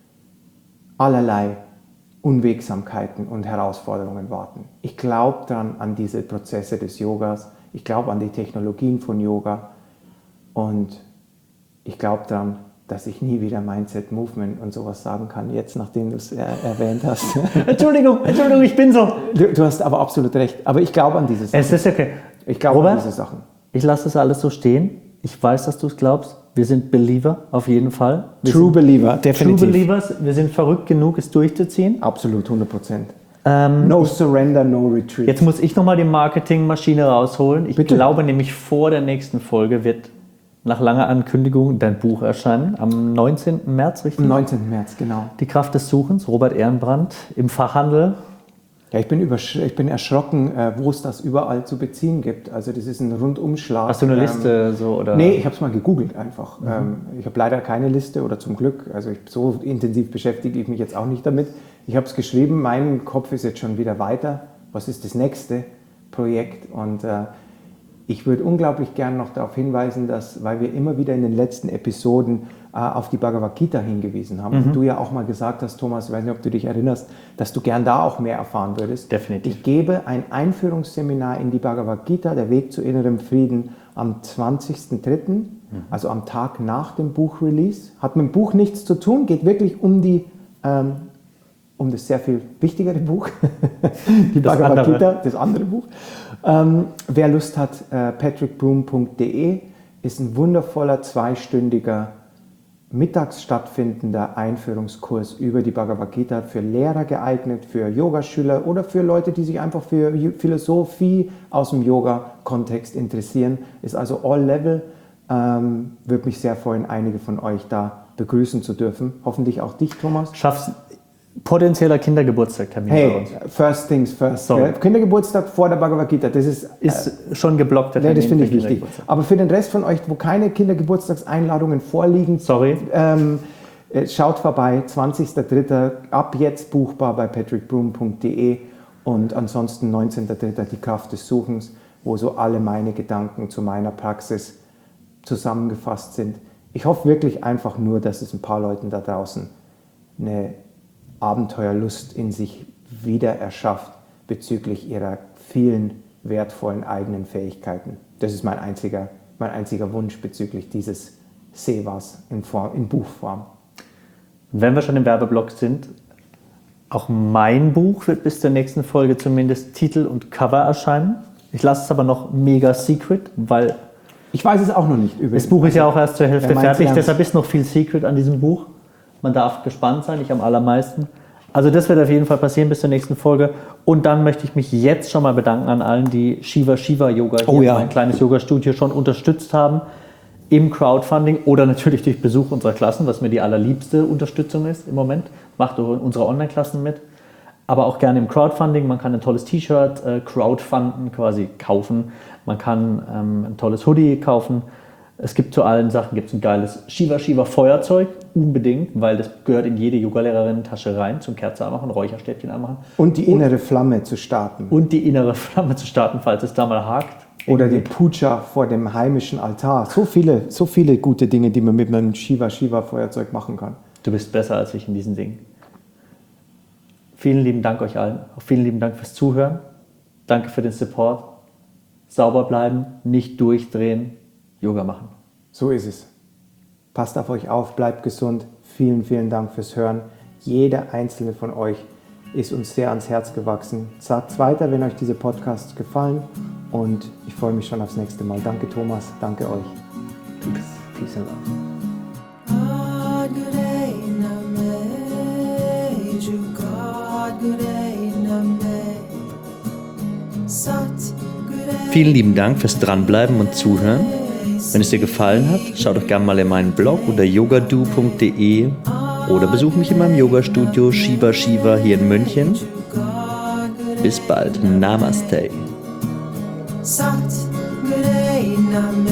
allerlei Unwegsamkeiten und Herausforderungen warten. Ich glaube daran, an diese Prozesse des Yogas. Ich glaube an die Technologien von Yoga. Und ich glaube daran, dass ich nie wieder Mindset, Movement und sowas sagen kann, jetzt nachdem du es er erwähnt hast. Entschuldigung, Entschuldigung, ich bin so. Du, du hast aber absolut recht. Aber ich glaube an diese Sachen. Es ist okay. Ich glaube Robert, an diese Sachen. Ich lasse das alles so stehen. Ich weiß, dass du es glaubst. Wir sind Believer, auf jeden Fall. Wir True Believer, definitiv. True Believers. Wir sind verrückt genug, es durchzuziehen. Absolut, hundert Prozent. Ähm, no surrender, no retreat. Jetzt muss ich nochmal die Marketingmaschine rausholen. Ich Bitte? glaube nämlich, vor der nächsten Folge wird nach langer Ankündigung dein Buch erscheinen. Am neunzehnten März, richtig? Am neunzehnten März, genau. Die Kraft des Suchens, Robert Ehrenbrand, im Fachhandel. Ja, ich bin, übersch- ich bin erschrocken, äh, wo es das überall zu beziehen gibt. Also das ist ein Rundumschlag. Hast du eine ähm, Liste? So, oder? Nee, ich habe es mal gegoogelt einfach. Mhm. Ähm, ich habe leider keine Liste oder zum Glück. Also ich, so intensiv beschäftige ich mich jetzt auch nicht damit. Ich habe es geschrieben, mein Kopf ist jetzt schon wieder weiter. Was ist das nächste Projekt? Und äh, ich würde unglaublich gern noch darauf hinweisen, dass, weil wir immer wieder in den letzten Episoden äh, auf die Bhagavad Gita hingewiesen haben, mhm. und du ja auch mal gesagt hast, Thomas, ich weiß nicht, ob du dich erinnerst, dass du gern da auch mehr erfahren würdest. Definitiv. Ich gebe ein Einführungsseminar in die Bhagavad Gita, der Weg zu innerem Frieden, am zwanzigsten dritten, mhm. also am Tag nach dem Buchrelease. Hat mit dem Buch nichts zu tun, geht wirklich um die ähm, um das sehr viel wichtigere Buch, die das Bhagavad andere. Gita, das andere Buch. Ähm, wer Lust hat, äh, patrick broom punkt de ist ein wundervoller, zweistündiger, mittags stattfindender Einführungskurs über die Bhagavad Gita, für Lehrer geeignet, für Yogaschüler oder für Leute, die sich einfach für Philosophie aus dem Yoga-Kontext interessieren. Ist also all level. Ähm, würde mich sehr freuen, einige von euch da begrüßen zu dürfen. Hoffentlich auch dich, Thomas. Schaffst potenzieller Kindergeburtstag-Termin bei uns. Hey, first things first. So. Kindergeburtstag vor der Bhagavad Gita, das ist... Ist äh, schon geblockt. Nee, das finde ich wichtig. Aber für den Rest von euch, wo keine Kindergeburtstagseinladungen vorliegen, Sorry. Ähm, äh, schaut vorbei, zwanzigster dritter ab jetzt buchbar bei patrick broom punkt de und ansonsten neunzehnter dritter die Kraft des Suchens, wo so alle meine Gedanken zu meiner Praxis zusammengefasst sind. Ich hoffe wirklich einfach nur, dass es ein paar Leuten da draußen eine Abenteuerlust in sich wieder erschafft bezüglich ihrer vielen wertvollen eigenen Fähigkeiten. Das ist mein einziger, mein einziger Wunsch bezüglich dieses Sevas in, Form, in Buchform. Wenn wir schon im Werbeblock sind, auch mein Buch wird bis zur nächsten Folge zumindest Titel und Cover erscheinen. Ich lasse es aber noch mega secret, weil ich weiß es auch noch nicht. Übrigens. Das Buch ist ja auch erst zur Hälfte fertig, ernst. Deshalb ist noch viel Secret an diesem Buch. Man darf gespannt sein, ich am allermeisten. Also das wird auf jeden Fall passieren bis zur nächsten Folge. Und dann möchte ich mich jetzt schon mal bedanken an allen, die Shiva Shiva Yoga hier, oh ja. mein kleines Yoga-Studio, schon unterstützt haben im Crowdfunding oder natürlich durch Besuch unserer Klassen, was mir die allerliebste Unterstützung ist im Moment. Macht doch in unsere Online-Klassen mit. Aber auch gerne im Crowdfunding. Man kann ein tolles T-Shirt äh, crowdfunden, quasi kaufen, Man kann ähm, ein tolles Hoodie kaufen. Es gibt zu allen Sachen gibt's ein geiles Shiva Shiva Feuerzeug, unbedingt, weil das gehört in jede Yoga-Lehrerinnen-Tasche rein, zum Kerze anmachen, Räucherstäbchen anmachen. Und die innere und, Flamme zu starten. Und die innere Flamme zu starten, falls es da mal hakt. Oder die Puja vor dem heimischen Altar. So viele, so viele gute Dinge, die man mit einem Shiva Shiva Feuerzeug machen kann. Du bist besser als ich in diesen Dingen. Vielen lieben Dank euch allen. Auch vielen lieben Dank fürs Zuhören. Danke für den Support. Sauber bleiben, nicht durchdrehen, Yoga machen. So ist es. Passt auf euch auf, bleibt gesund. Vielen, vielen Dank fürs Hören. Jeder einzelne von euch ist uns sehr ans Herz gewachsen. Sagt es weiter, wenn euch diese Podcasts gefallen. Und ich freue mich schon aufs nächste Mal. Danke Thomas, danke euch. Peace, peace and love. Vielen lieben Dank fürs Dranbleiben und Zuhören. Wenn es dir gefallen hat, schau doch gerne mal in meinen Blog unter yogadu punkt de oder besuch mich in meinem Yoga-Studio Shiva Shiva hier in München. Bis bald. Namaste. Sat Gurei Namaste.